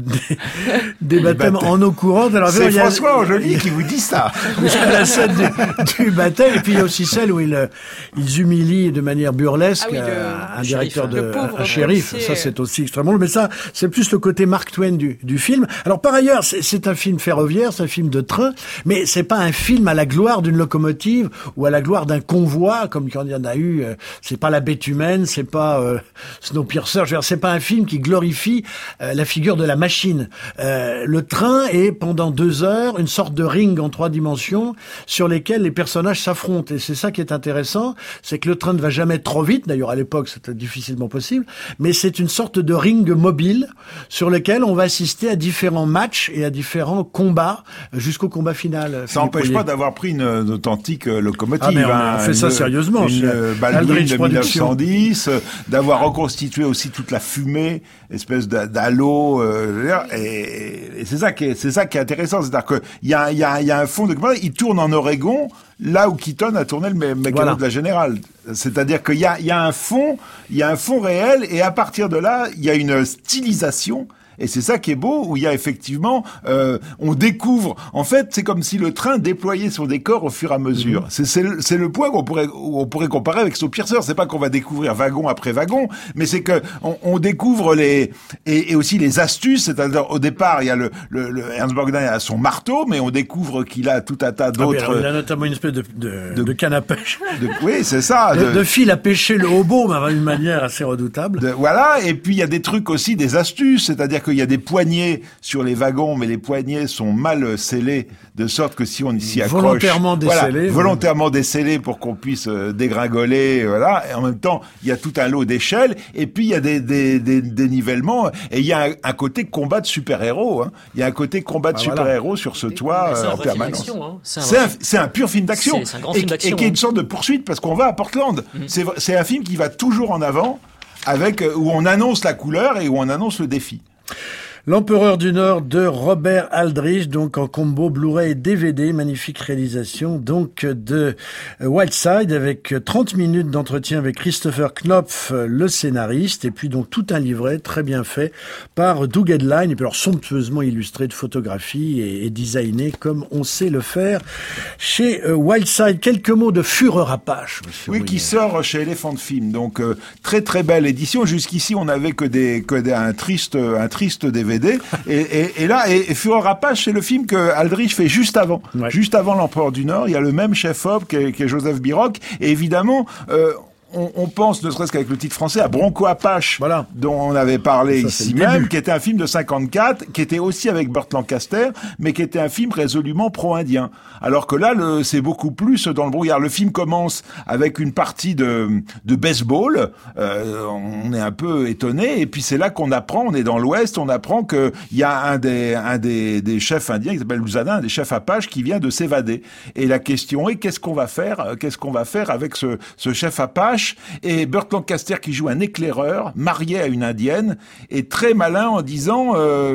des baptêmes en eau courante. Alors, c'est François Angeli qui vous dit ça. Il y a la scène du, du baptême, et puis il y a aussi celle où ils, ils humilient de manière burlesque. Ah oui, Le, un directeur de un shérif, ça c'est aussi extrêmement long, mais ça c'est plus le côté Mark Twain du, du film. Alors par ailleurs, c'est, c'est un film ferroviaire, c'est un film de train, mais c'est pas un film à la gloire d'une locomotive ou à la gloire d'un convoi comme il y en a eu. C'est pas La Bête humaine, c'est pas euh, Snowpiercer. Je veux dire, c'est pas un film qui glorifie euh, la figure de la machine. Euh, le train est pendant deux heures une sorte de ring en trois dimensions sur lesquels les personnages s'affrontent, et c'est ça qui est intéressant, c'est que le train ne va jamais trop vite. D'ailleurs à l'époque c'était difficilement possible, mais c'est une sorte de ring mobile sur lequel on va assister à différents matchs et à différents combats jusqu'au combat final. Ça n'empêche pas d'avoir pris une, une authentique locomotive. Ah mais on hein, fait ça une, sérieusement. Une Baldwin de dix-neuf cent dix, d'avoir reconstitué aussi toute la fumée, espèce d'halo, euh, et, et c'est ça qui est, c'est ça qui est intéressant, c'est-à-dire que il y a, il y a, il y a un fond de, il tourne en Oregon, là où Keaton a tourné le mécano voilà. de la Générale. C'est-à-dire qu'il y a, il y a un fond, il y a un fond réel, et à partir de là, il y a une stylisation. Et c'est ça qui est beau, où il y a effectivement, euh, on découvre. En fait, c'est comme si le train déployait son décor au fur et à mesure. Mmh. C'est, c'est, le, c'est le point qu'on pourrait, on pourrait comparer avec Snowpiercer. C'est pas qu'on va découvrir wagon après wagon, mais c'est que on, on découvre les et, et aussi les astuces. C'est-à-dire au départ, il y a le, le, le Ernst Borgnine a son marteau, mais on découvre qu'il a tout un tas d'autres. Ah, il a notamment une espèce de de, de, de canne à pêche. De, oui, c'est ça. De, de, de fil à pêcher le hobo, mais d'une manière assez redoutable. De, voilà. Et puis il y a des trucs aussi, des astuces. C'est-à-dire que il y a des poignées sur les wagons, mais les poignées sont mal scellées, de sorte que si on s'y accroche... Volontairement décellées. Voilà, volontairement décellées pour qu'on puisse euh, dégringoler, voilà. Et en même temps, il y a tout un lot d'échelles, et puis il y a des, des, des, des nivellements, et il y a un, un côté combat de super-héros, hein. Il y a un côté combat de ah, super-héros voilà. sur ce toit euh, en permanence. Hein. C'est, un c'est, un, c'est un pur film d'action. C'est, c'est un grand et, film d'action. Et qui est une sorte de poursuite, parce qu'on va à Portland. Mm-hmm. C'est, c'est un film qui va toujours en avant, avec où on annonce la couleur et où on annonce le défi. L'Empereur du Nord de Robert Aldrich, donc en combo Blu-ray et D V D, magnifique réalisation donc de Wildside avec trente minutes d'entretien avec Christopher Knopf, le scénariste, et puis donc tout un livret très bien fait par Doug Edline, et puis alors somptueusement illustré de photographies et, et designé comme on sait le faire chez euh, Wildside. Quelques mots de Fureur Apache, monsieur. Oui, William. Qui sort chez Elephant Film, donc euh, très très belle édition. Jusqu'ici, on n'avait que des que des, un triste un triste D V D. Et, et, et là, et, et Fureur Apache, c'est le film que Aldrich fait juste avant, ouais. juste avant L'Empereur du Nord. Il y a le même chef-op qu'est, qu'est Joseph Biroc, et évidemment. Euh, On, on pense, ne serait-ce qu'avec le titre français, à Bronco Apache, voilà. dont on avait parlé ça, ici même, qui était un film de cinquante-quatre, qui était aussi avec Burt Lancaster, mais qui était un film résolument pro-indien. Alors que là, le, c'est beaucoup plus dans le brouillard. Le film commence avec une partie de, de baseball. Euh, on est un peu étonné, et puis c'est là qu'on apprend, on est dans l'Ouest, on apprend qu'il y a un des, un des, des chefs indiens qui s'appelle Luzana, un des chefs Apaches, qui vient de s'évader. Et la question est, qu'est-ce qu'on va faire, qu'est-ce qu'on va faire avec ce, ce chef Apache? Et Burt Lancaster qui joue un éclaireur marié à une indienne est très malin en disant euh,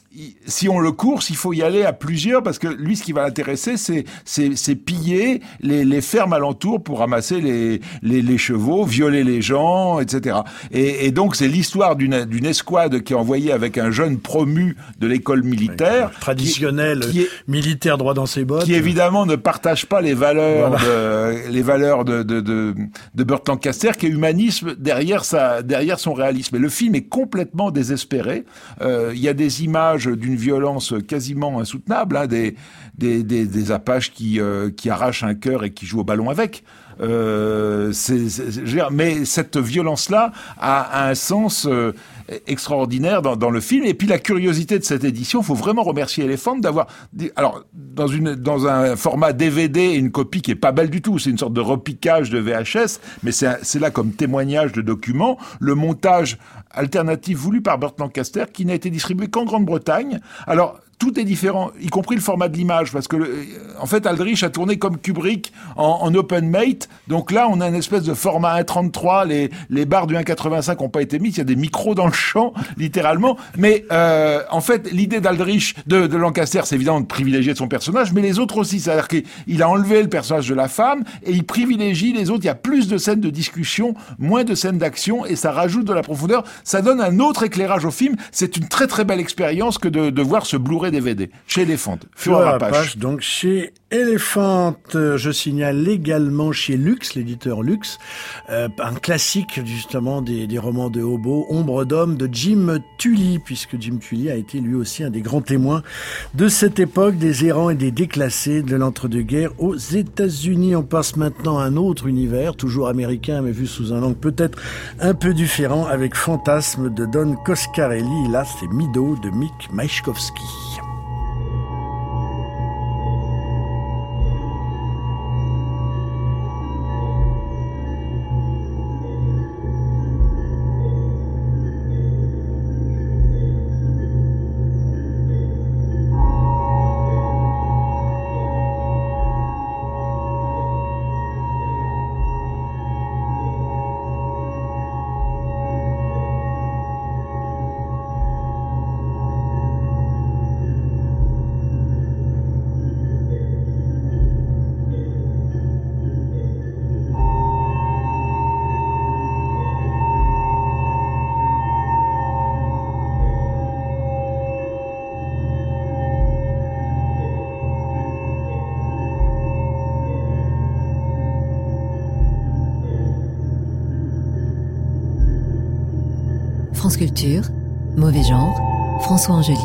si on le course, il faut y aller à plusieurs parce que lui, ce qui va l'intéresser, c'est c'est, c'est piller les, les fermes alentours pour ramasser les, les, les chevaux, violer les gens, et cetera. Et, et donc, c'est l'histoire d'une, d'une escouade qui est envoyée avec un jeune promu de l'école militaire. Oui, traditionnel, qui, qui est, militaire droit dans ses bottes. Qui, évidemment, ne partage pas les valeurs, voilà. de, les valeurs de, de, de, de Burt Lancaster, qui est humanisme derrière sa, derrière son réalisme. Et le film est complètement désespéré. Euh, il y a des images d'une violence quasiment insoutenable, hein, des, des, des, des Apaches qui, euh, qui arrachent un cœur et qui jouent au ballon avec. Euh, c'est, c'est, mais cette violence-là a, a un sens euh, extraordinaire dans, dans le film. Et puis la curiosité de cette édition, il faut vraiment remercier Elephant d'avoir... Alors, dans, une, dans un format D V D, une copie qui est pas belle du tout, c'est une sorte de repiquage de V H S, mais c'est, c'est là comme témoignage de document, le montage alternatif voulu par Burt Lancaster, qui n'a été distribué qu'en Grande-Bretagne. Alors, tout est différent, y compris le format de l'image, parce que, le, en fait, Aldrich a tourné comme Kubrick en, en open mate. Donc là, on a une espèce de format un trente-trois. Les, les barres du un quatre-vingt-cinq n'ont pas été mises. Il y a des micros dans le champ, littéralement. Mais euh, en fait, l'idée d'Aldrich, de, de Lancaster, c'est évidemment de privilégier son personnage, mais les autres aussi. C'est-à-dire qu'il a enlevé le personnage de la femme et il privilégie les autres. Il y a plus de scènes de discussion, moins de scènes d'action, et ça rajoute de la profondeur. Ça donne un autre éclairage au film. C'est une très très belle expérience que de, de voir ce Blu-ray D V D chez Elephant. Fureur Apache. Donc chez Elephant, je signale également chez Lux, l'éditeur Lux, euh, un classique justement des, des romans de hobo, Ombre d'homme de Jim Tully, puisque Jim Tully a été lui aussi un des grands témoins de cette époque des errants et des déclassés de l'entre-deux-guerres aux États-Unis. On passe maintenant à un autre univers, toujours américain mais vu sous un angle peut-être un peu différent, avec Fantasme de Don Coscarelli. Là, c'est Mido de Mick Majkowski. France Culture, Mauvais Genre, François Angelier.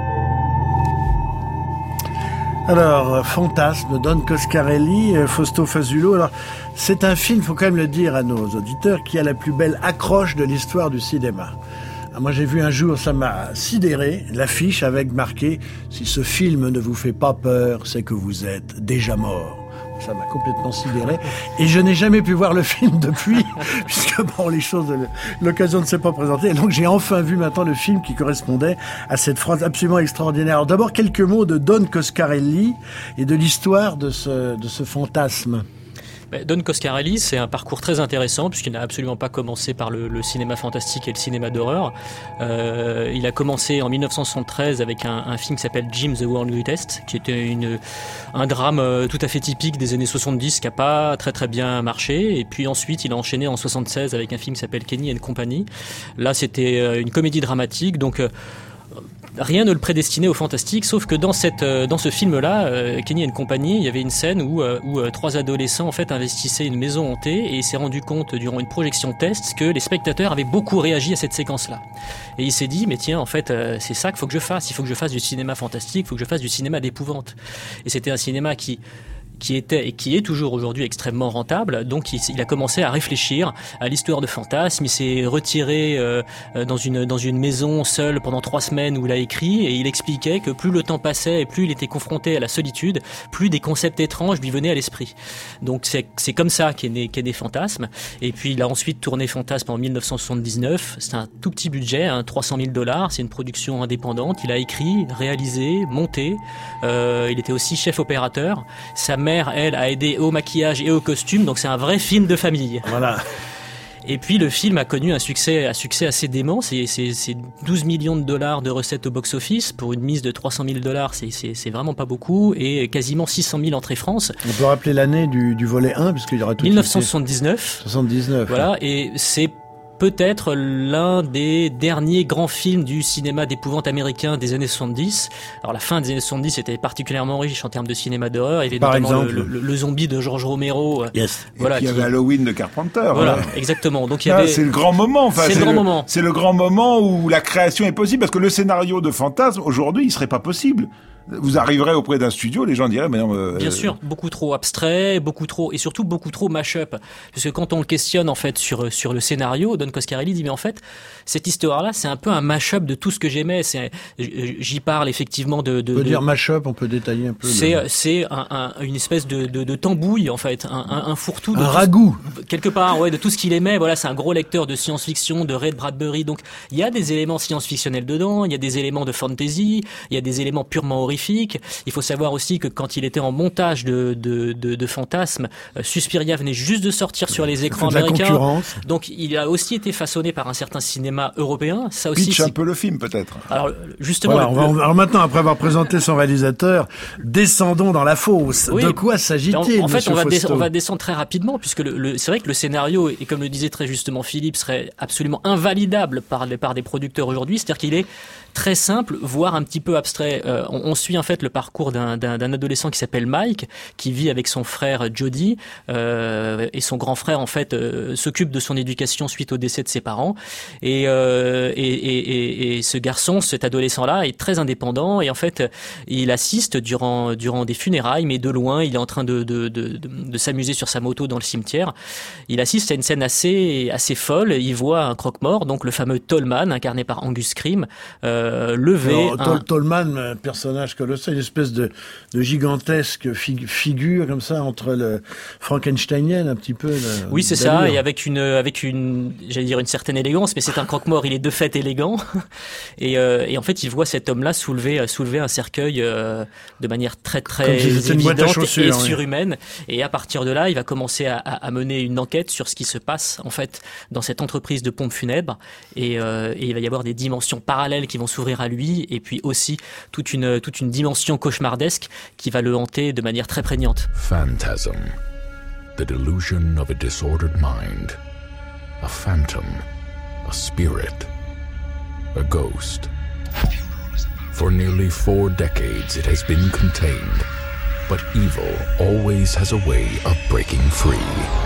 Alors, Fantasme, Don Coscarelli, Fausto Fazulo. Alors, c'est un film, faut quand même le dire à nos auditeurs, qui a la plus belle accroche de l'histoire du cinéma. Alors, moi, j'ai vu un jour, ça m'a sidéré, l'affiche avec marqué « Si ce film ne vous fait pas peur, c'est que vous êtes déjà mort ». Ça m'a complètement sidéré. Et je n'ai jamais pu voir le film depuis, puisque bon, les choses, l'occasion ne s'est pas présentée. Et donc, j'ai enfin vu maintenant le film qui correspondait à cette phrase absolument extraordinaire. Alors, d'abord, quelques mots de Don Coscarelli et de l'histoire de ce, de ce fantasme. Don Coscarelli, c'est un parcours très intéressant puisqu'il n'a absolument pas commencé par le, le cinéma fantastique et le cinéma d'horreur. Euh, il a commencé en dix-neuf cent soixante-treize avec un, un film qui s'appelle Jim the World Greatest, qui était une, un drame tout à fait typique des années soixante-dix qui n'a pas très très bien marché. Et puis ensuite, il a enchaîné en soixante-seize avec un film qui s'appelle Kenny and Company. Là, c'était une comédie dramatique, donc rien ne le prédestinait au fantastique, sauf que dans cette, dans ce film-là, euh, Kenny and Company, il y avait une scène où, euh, où euh, trois adolescents en fait investissaient une maison hantée, et il s'est rendu compte durant une projection test que les spectateurs avaient beaucoup réagi à cette séquence-là. Et il s'est dit, mais tiens, en fait, euh, c'est ça qu'il faut que je fasse. Il faut que je fasse du cinéma fantastique, il faut que je fasse du cinéma d'épouvante. Et c'était un cinéma qui qui était et qui est toujours aujourd'hui extrêmement rentable. Donc il, il a commencé à réfléchir à l'histoire de Fantasme. Il s'est retiré euh, dans une dans une maison seul pendant trois semaines où il a écrit, et il expliquait que plus le temps passait et plus il était confronté à la solitude, plus des concepts étranges lui venaient à l'esprit. Donc c'est c'est comme ça qu'est né qu'est né Fantasme. Et puis il a ensuite tourné Fantasme en dix-neuf cent soixante-dix-neuf. C'est un tout petit budget, hein, trois cent mille dollars. C'est une production indépendante. Il a écrit, réalisé, monté. Euh, il était aussi chef opérateur. Sa mère, elle, a aidé au maquillage et au costume, donc c'est un vrai film de famille. Voilà. Et puis le film a connu un succès, un succès assez dément. C'est, c'est, c'est douze millions de dollars de recettes au box-office pour une mise de trois cent mille dollars. C'est, c'est, c'est vraiment pas beaucoup, et quasiment six cent mille entrées France. On peut rappeler l'année du, du volet un, puisqu'il y aura tout. dix-neuf cent soixante-dix-neuf. soixante-dix-neuf. Voilà, ouais. et c'est peut-être l'un des derniers grands films du cinéma d'épouvante américain des années soixante-dix. Alors la fin des années soixante-dix était particulièrement riche en termes de cinéma d'horreur. Il y avait Par notamment exemple, le, le, le zombie de George Romero. Yes. Voilà, et puis il y qui... avait Halloween de Carpenter. Voilà, ouais. exactement. Donc il y Ah, avait. c'est le grand moment. Enfin, c'est, c'est le grand le, moment. C'est le grand moment où la création est possible, parce que le scénario de Fantasme aujourd'hui, il serait pas possible. Vous arriverez auprès d'un studio, les gens diraient mais non. Euh... Bien sûr, beaucoup trop abstrait, beaucoup trop, et surtout beaucoup trop mash-up. Parce que quand on le questionne en fait sur sur le scénario, Don Coscarelli dit mais en fait cette histoire-là, c'est un peu un mash-up de tout ce que j'aimais. C'est, j'y parle effectivement de. de on peut de, dire mash-up, on peut détailler un peu. C'est le... c'est un, un, une espèce de, de, de tambouille en fait, un, un, un fourre-tout. De un tout, ragoût. Quelque part, ouais, de tout ce qu'il aimait. Voilà, c'est un gros lecteur de science-fiction, de Ray Bradbury. Donc il y a des éléments science-fictionnels dedans, il y a des éléments de fantasy, il y a des éléments purement horrifiques. Il faut savoir aussi que quand il était en montage de de de, de Fantasme, euh, Suspiria venait juste de sortir sur les écrans de la américains. Concurrence. Donc il a aussi été façonné par un certain cinéma européen. Ça aussi. Pitch c'est... un peu le film peut-être. Alors justement. Voilà, le, on va, le... alors maintenant, après avoir présenté son réalisateur, descendons dans la fosse. Oui. De quoi s'agit-il? En, en fait, on va, Fausto des, on va descendre très rapidement, puisque le, le, c'est vrai que le scénario, et comme le disait très justement Philippe, serait absolument invalidable par, les, par des producteurs aujourd'hui. C'est-à-dire qu'il est très simple, voire un petit peu abstrait. Euh, on, on suit en fait le parcours d'un, d'un, d'un adolescent qui s'appelle Mike, qui vit avec son frère Jody, euh, et son grand frère en fait euh, s'occupe de son éducation suite au décès de ses parents. Et, euh, et, et, et, et ce garçon, cet adolescent-là, est très indépendant, et en fait, il assiste durant durant des funérailles, mais de loin, il est en train de de, de, de, de s'amuser sur sa moto dans le cimetière. Il assiste à une scène assez assez folle. Il voit un croque-mort, donc le fameux Tolman, incarné par Angus Scrimm, euh, lever. Alors, Tol- un... Tolman, un personnage colossal, une espèce de, de gigantesque fig- figure comme ça entre le Frankensteinien un petit peu. Le, oui, c'est d'allure. ça, et avec une avec une j'allais dire une certaine élégance, mais c'est un croque-mort. Il est de fait élégant, et, euh, et en fait, il voit cet homme-là soulever soulever un cercueil euh, de manière très très si c'était une boîte à évidente chaussures, et oui. surhumaine. Et à partir de là, il va commencer à, à, à mener une enquête sur ce qui se passe en fait dans cette entreprise de pompes funèbres, et, euh, et il va y avoir des dimensions parallèles qui vont s'ouvrir à lui, et puis aussi toute une toute une dimension cauchemardesque qui va le hanter de manière très prégnante. Phantasm, the delusion of a disordered mind, a phantom, a spirit, a ghost. For nearly four decades it has been contained, but evil always has a way of breaking free.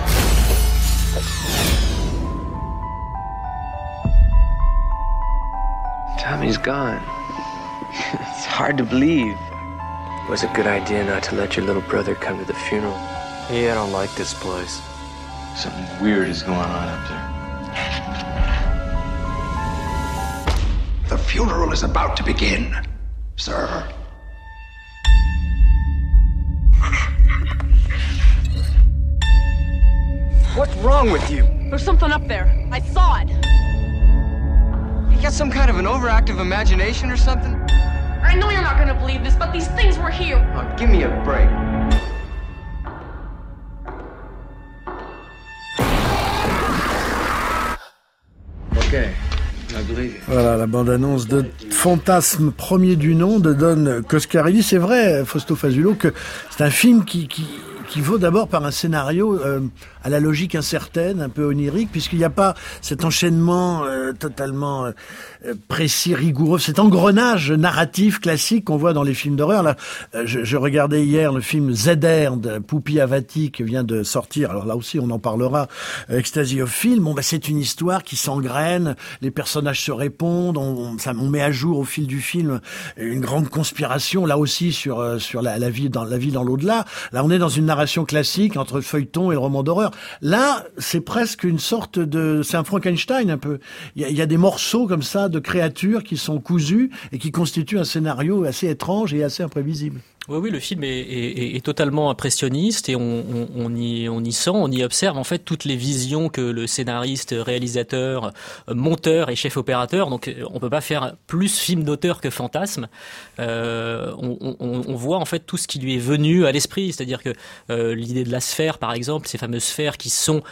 Tommy's gone. It's hard to believe. It was a good idea not to let your little brother come to the funeral. Hey, I don't like this place. Something weird is going on up there. The funeral is about to begin, sir. What's wrong with you? There's something up there. I saw it. You got some kind of an overactive imagination or something? I know you're not gonna believe this, but these things were here. Oh, give me a break. Okay, I believe you. Voilà la bande-annonce de Fantasme, premier du nom de Don Coscarelli. C'est vrai, Fausto Fazulo, que c'est un film qui, qui, qui vaut d'abord par un scénario euh, à la logique incertaine, un peu onirique, puisqu'il n'y a pas cet enchaînement euh, totalement euh, précis, rigoureux, cet engrenage narratif classique qu'on voit dans les films d'horreur. Là, euh, je, je regardais hier le film Z R de Pupi Avati qui vient de sortir. Alors là aussi, on en parlera. Euh, Ecstasy of Film. Bon, bah, c'est une histoire qui s'engraine, les personnages se répondent, on, on, ça, on met à jour au fil du film une grande conspiration. Là aussi sur euh, sur la, la vie dans la vie dans l'au-delà. Là, on est dans une narration classique entre le feuilleton et le roman d'horreur. Là, c'est presque une sorte de... C'est un Frankenstein, un peu. Il y a, il y a des morceaux comme ça de créatures qui sont cousus et qui constituent un scénario assez étrange et assez imprévisible. Oui, oui, le film est, est, est totalement impressionniste et on, on, on, y, on y sent, on y observe en fait toutes les visions que le scénariste, réalisateur, monteur et chef opérateur. Donc, on peut pas faire plus film d'auteur que fantasme. Euh, on, on, on voit en fait tout ce qui lui est venu à l'esprit, c'est-à-dire que euh, l'idée de la sphère, par exemple, ces fameuses sphères qui sont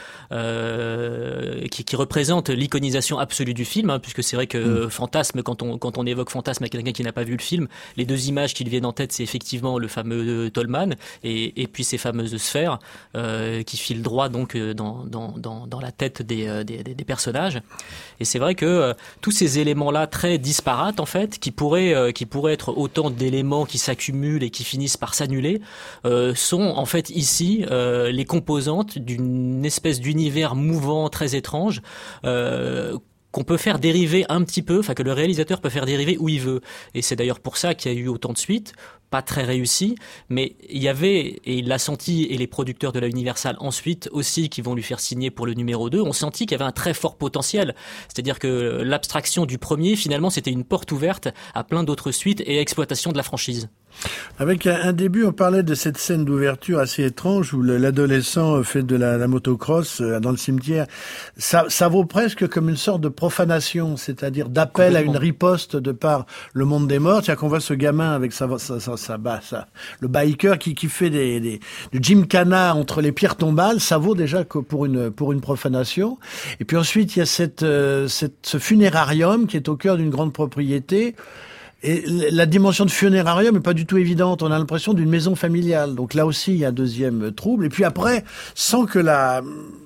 euh, qui, qui représentent l'iconisation absolue du film, hein, puisque c'est vrai que mmh. fantasme, quand on quand on évoque fantasme à quelqu'un qui n'a pas vu le film, les deux images qui lui viennent en tête, c'est effectivement le fameux Tolman et, et puis ces fameuses sphères euh, qui filent droit donc dans, dans, dans, dans la tête des, des, des personnages. Et c'est vrai que euh, tous ces éléments-là très disparates en fait, qui pourraient, euh, qui pourraient être autant d'éléments qui s'accumulent et qui finissent par s'annuler, euh, sont en fait ici euh, les composantes d'une espèce d'univers mouvant très étrange euh, qu'on peut faire dériver un petit peu, enfin que le réalisateur peut faire dériver où il veut. Et c'est d'ailleurs pour ça qu'il y a eu autant de suites, pas très réussi, mais il y avait, et il l'a senti, et les producteurs de la Universal ensuite aussi, qui vont lui faire signer pour le numéro deux, ont senti qu'il y avait un très fort potentiel. C'est-à-dire que l'abstraction du premier, finalement, c'était une porte ouverte à plein d'autres suites et exploitation de la franchise. Avec un, un début, on parlait de cette scène d'ouverture assez étrange où le, l'adolescent fait de la, la motocross euh, dans le cimetière. Ça, ça vaut presque comme une sorte de profanation, c'est-à-dire d'appel à une riposte de par le monde des morts. C'est-à-dire qu'on voit ce gamin avec sa, sa, sa, sa, sa, sa le biker qui, qui fait des, des, du gymkhana entre les pierres tombales. Ça vaut déjà que pour une, pour une profanation. Et puis ensuite, il y a cette, euh, cette, ce funérarium qui est au cœur d'une grande propriété. Et la dimension de funérarium est pas du tout évidente. On a l'impression d'une maison familiale. Donc là aussi, il y a un deuxième trouble. Et puis après, sans que la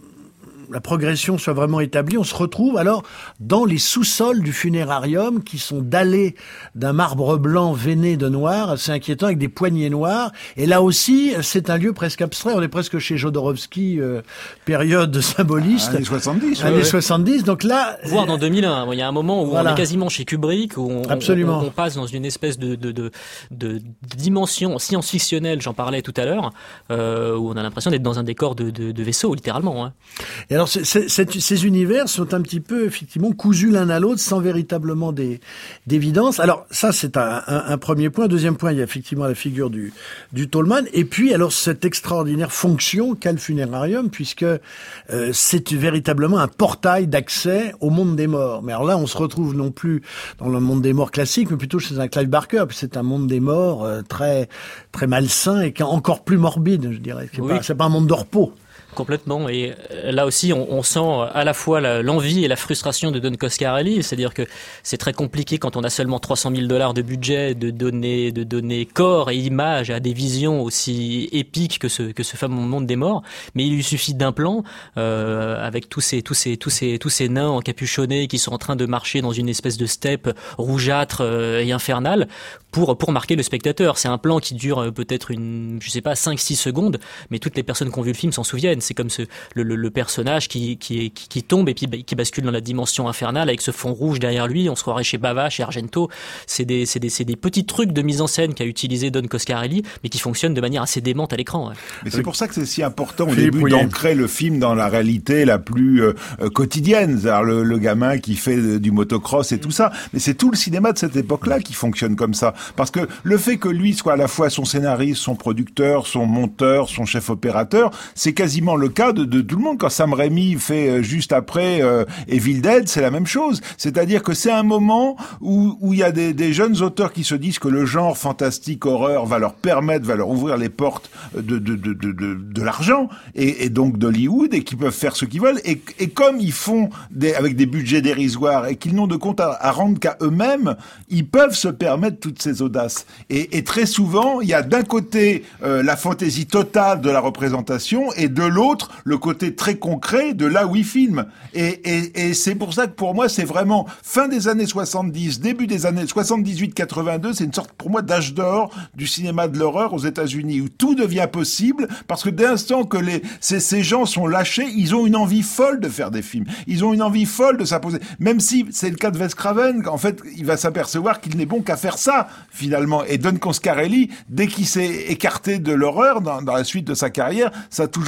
la progression soit vraiment établie, on se retrouve alors dans les sous-sols du funérarium qui sont dallés d'un marbre blanc veiné de noir, assez inquiétant, avec des poignées noires. Et là aussi, c'est un lieu presque abstrait. On est presque chez Jodorowsky, euh, période symboliste. Années soixante-dix. Années ouais. soixante-dix. Donc là, voire dans deux mille un. Il y a un moment où voilà. on est quasiment chez Kubrick, où on, Absolument. on, on passe dans une espèce de, de, de, de dimension science-fictionnelle, j'en parlais tout à l'heure, euh, où on a l'impression d'être dans un décor de, de, de vaisseau, littéralement. Hein. Et alors, c'est, c'est, c'est, ces univers sont un petit peu, effectivement, cousus l'un à l'autre, sans véritablement des, d'évidence. Alors, ça, c'est un, un, un premier point. Deuxième point, il y a effectivement la figure du, du Tolman. Et puis, alors, cette extraordinaire fonction qu'a le funérarium, puisque euh, c'est véritablement un portail d'accès au monde des morts. Mais alors là, on se retrouve non plus dans le monde des morts classique, mais plutôt chez un Clive Barker. Puis c'est un monde des morts euh, très, très malsain et encore plus morbide, je dirais. C'est, oui. pas, c'est pas un monde de repos. Complètement. Et là aussi, on, on sent à la fois la, l'envie et la frustration de Don Coscarelli. C'est-à-dire que c'est très compliqué quand on a seulement trois cent mille dollars de budget de donner, de donner corps et image à des visions aussi épiques que ce, que ce fameux monde des morts. Mais il lui suffit d'un plan, euh, avec tous ces, tous ces, tous ces, tous ces nains encapuchonnés qui sont en train de marcher dans une espèce de steppe rougeâtre euh, et infernale pour, pour marquer le spectateur. C'est un plan qui dure peut-être une, je sais pas, cinq six secondes, mais toutes les personnes qui ont vu le film s'en souviennent. C'est comme ce, le, le, le personnage qui, qui, qui, qui tombe et puis qui bascule dans la dimension infernale avec ce fond rouge derrière lui. On se croirait chez Bava, chez Argento. C'est des, c'est des, c'est des petits trucs de mise en scène qu'a utilisé Don Coscarelli, mais qui fonctionnent de manière assez démente à l'écran. Ouais. Mais c'est pour ça que c'est si important au début d'ancrer le film dans la réalité la plus euh, quotidienne. C'est-à-dire le, le gamin qui fait de, du motocross et tout ça. Mais c'est tout le cinéma de cette époque-là qui fonctionne comme ça. Parce que le fait que lui soit à la fois son scénariste, son producteur, son monteur, son chef opérateur, c'est quasiment le cas de, de tout le monde. Quand Sam Raimi fait euh, juste après euh, Evil Dead, c'est la même chose. C'est-à-dire que c'est un moment où où il y a des, des jeunes auteurs qui se disent que le genre fantastique horreur va leur permettre, va leur ouvrir les portes de de de de de, de l'argent et, et donc d'Hollywood et qui peuvent faire ce qu'ils veulent. Et, et comme ils font des, avec des budgets dérisoires et qu'ils n'ont de compte à, à rendre qu'à eux-mêmes, ils peuvent se permettre toutes ces audaces. Et, et très souvent, il y a d'un côté euh, la fantaisie totale de la représentation et de l'autre le côté très concret de là où il filme. Et, et, et c'est pour ça que pour moi, c'est vraiment fin des années soixante-dix, début des années soixante-dix-huit quatre-vingt-deux, c'est une sorte pour moi d'âge d'or du cinéma de l'horreur aux États-Unis où tout devient possible parce que dès l'instant que les, ces, ces gens sont lâchés, ils ont une envie folle de faire des films. Ils ont une envie folle de s'imposer. Même si c'est le cas de Wes Craven, en fait, il va s'apercevoir qu'il n'est bon qu'à faire ça, finalement. Et Don Coscarelli, dès qu'il s'est écarté de l'horreur dans, dans la suite de sa carrière, ça a toujours été moins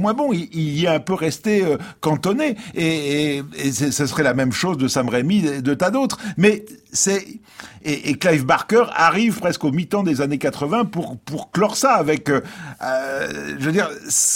moins bon. Il, il y est un peu resté euh, cantonné. Et, et, et ce serait la même chose de Sam Raimi, de, de tas d'autres. Mais c'est... Et, et Clive Barker arrive presque au mi-temps des années quatre-vingts pour, pour clore ça avec... Euh, euh, je veux dire...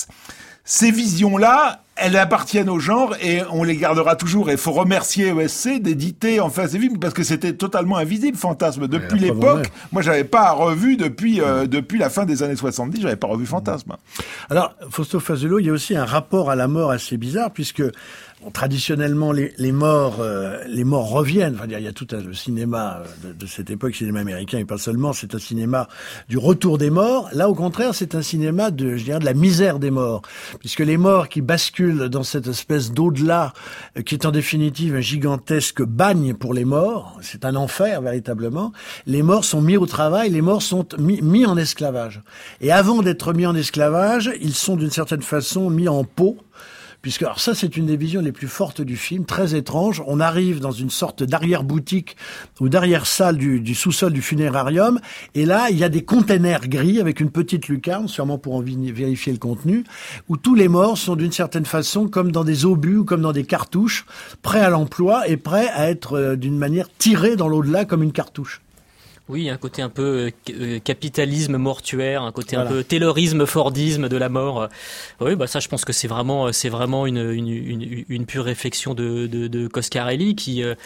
Ces visions-là, elles appartiennent au genre et on les gardera toujours. Et il faut remercier E S C d'éditer enfin ces films parce que c'était totalement invisible, Fantasme. Depuis l'époque, moi, j'avais pas revu depuis euh, depuis la fin des années soixante-dix, j'avais pas revu Fantasme. Alors, Fausto Fazulo, il y a aussi un rapport à la mort assez bizarre puisque bon, traditionnellement, les, les morts, euh, les morts reviennent. Enfin, il y a tout un, le cinéma de, de cette époque, cinéma américain et pas seulement. C'est un cinéma du retour des morts. Là, au contraire, c'est un cinéma de, je dirais, de la misère des morts, puisque les morts qui basculent dans cette espèce d'au-delà, euh, qui est en définitive un gigantesque bagne pour les morts. C'est un enfer véritablement. Les morts sont mis au travail. Les morts sont mis, mis en esclavage. Et avant d'être mis en esclavage, ils sont d'une certaine façon mis en peau. Puisque, alors ça, c'est une des visions les plus fortes du film, très étrange. On arrive dans une sorte d'arrière-boutique ou d'arrière-salle du, du sous-sol du funérarium, et là, il y a des containers gris avec une petite lucarne, sûrement pour en vérifier le contenu, où tous les morts sont d'une certaine façon comme dans des obus ou comme dans des cartouches, prêts à l'emploi et prêts à être euh, d'une manière tirés dans l'au-delà comme une cartouche. Oui, un côté un peu euh, capitalisme mortuaire, un côté voilà. un peu taylorisme, fordisme de la mort. Oui, bah ça, je pense que c'est vraiment, c'est vraiment une, une, une, une pure réflexion de, de, de Coscarelli qui, euh,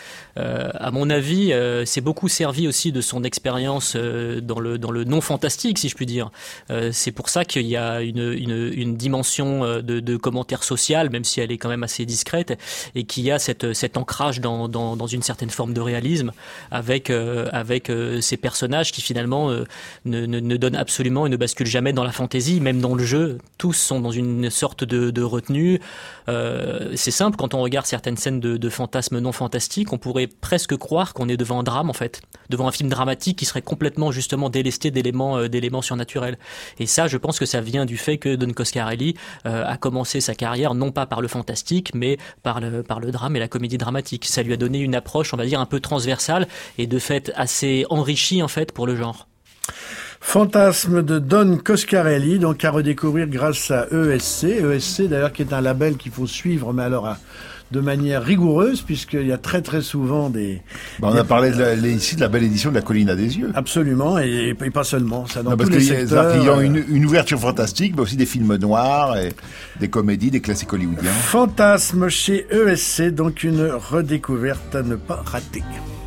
à mon avis, euh, s'est beaucoup servi aussi de son expérience euh, dans le dans le non fantastique, si je puis dire. Euh, c'est pour ça qu'il y a une une, une dimension de, de commentaire social, même si elle est quand même assez discrète, et qu'il y a cette cet ancrage dans dans, dans une certaine forme de réalisme avec euh, avec euh, ces personnages qui finalement euh, ne, ne, ne donnent absolument et ne basculent jamais dans la fantaisie, même dans le jeu. Tous sont dans une sorte de, de retenue. Euh, c'est simple, quand on regarde certaines scènes de, de fantasmes non fantastiques, on pourrait presque croire qu'on est devant un drame en fait, devant un film dramatique qui serait complètement justement délesté d'éléments, euh, d'éléments surnaturels. Et ça, je pense que ça vient du fait que Don Coscarelli euh, a commencé sa carrière non pas par le fantastique, mais par le, par le drame et la comédie dramatique. Ça lui a donné une approche, on va dire, un peu transversale et de fait assez enrichie en fait pour le genre. Fantasme de Don Coscarelli, donc à redécouvrir grâce à E S C. E S C d'ailleurs qui est un label qu'il faut suivre, mais alors à, de manière rigoureuse, puisqu'il y a très très souvent des... Bah on des... a parlé de la, ici de la belle édition de La Colline à des yeux. Absolument, et, et pas seulement. Ça dans non, parce tous les qu'il secteurs. y a une, une ouverture fantastique, mais aussi des films noirs, et des comédies, des classiques hollywoodiens. Fantasme chez E S C, donc une redécouverte à ne pas rater.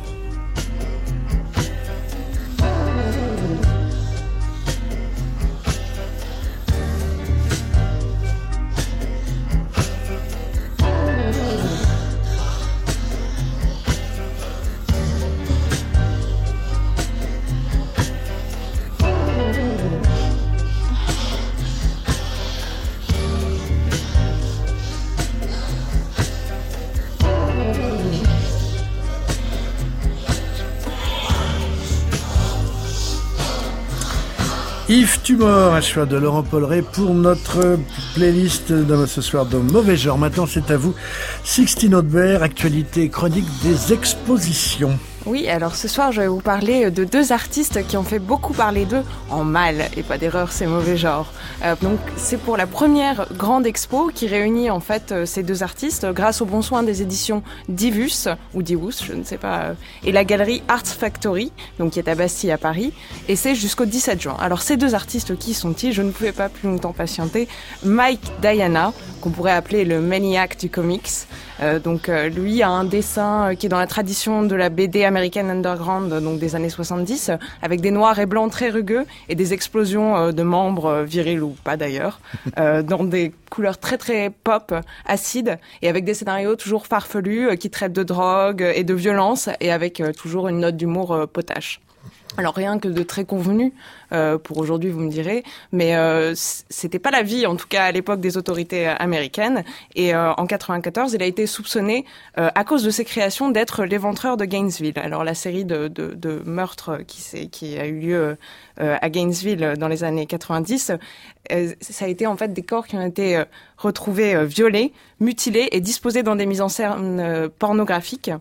Yves Tumor, un choix de Laurent Polleret pour notre playlist de ce soir de Mauvais Genre. Maintenant, c'est à vous. Sixtine Audebert, actualité chronique des expositions. Oui, alors ce soir, je vais vous parler de deux artistes qui ont fait beaucoup parler d'eux en mal, et pas d'erreur, c'est Mauvais Genre. Euh, donc, c'est pour la première grande expo qui réunit en fait euh, ces deux artistes grâce au bon soin des éditions Divus, ou Divus, je ne sais pas, euh, et la galerie Art Factory, donc qui est à Bastille à Paris, et c'est jusqu'au dix-sept juin. Alors, ces deux artistes, qui sont-ils ? Je ne pouvais pas plus longtemps patienter. Mike Diana, qu'on pourrait appeler le maniac du comics. Euh, donc, euh, lui a un dessin euh, qui est dans la tradition de la B D American Underground, donc des années soixante-dix, avec des noirs et blancs très rugueux et des explosions euh, de membres euh, virils ou pas d'ailleurs, euh, dans des couleurs très très pop, acides, et avec des scénarios toujours farfelus euh, qui traitent de drogue et de violence, et avec euh, toujours une note d'humour euh, potache. Alors rien que de très convenu euh, pour aujourd'hui, vous me direz, mais euh, c'était pas la vie, en tout cas à l'époque des autorités américaines. Et euh, en quatre-vingt-quatorze, il a été soupçonné euh, à cause de ses créations d'être l'éventreur de Gainesville. Alors la série de, de, de meurtres qui, s'est, qui a eu lieu euh, à Gainesville dans les années quatre-vingt-dix, euh, ça a été en fait des corps qui ont été euh, retrouvés euh, violés, mutilés et disposés dans des mises en scène euh, pornographiques.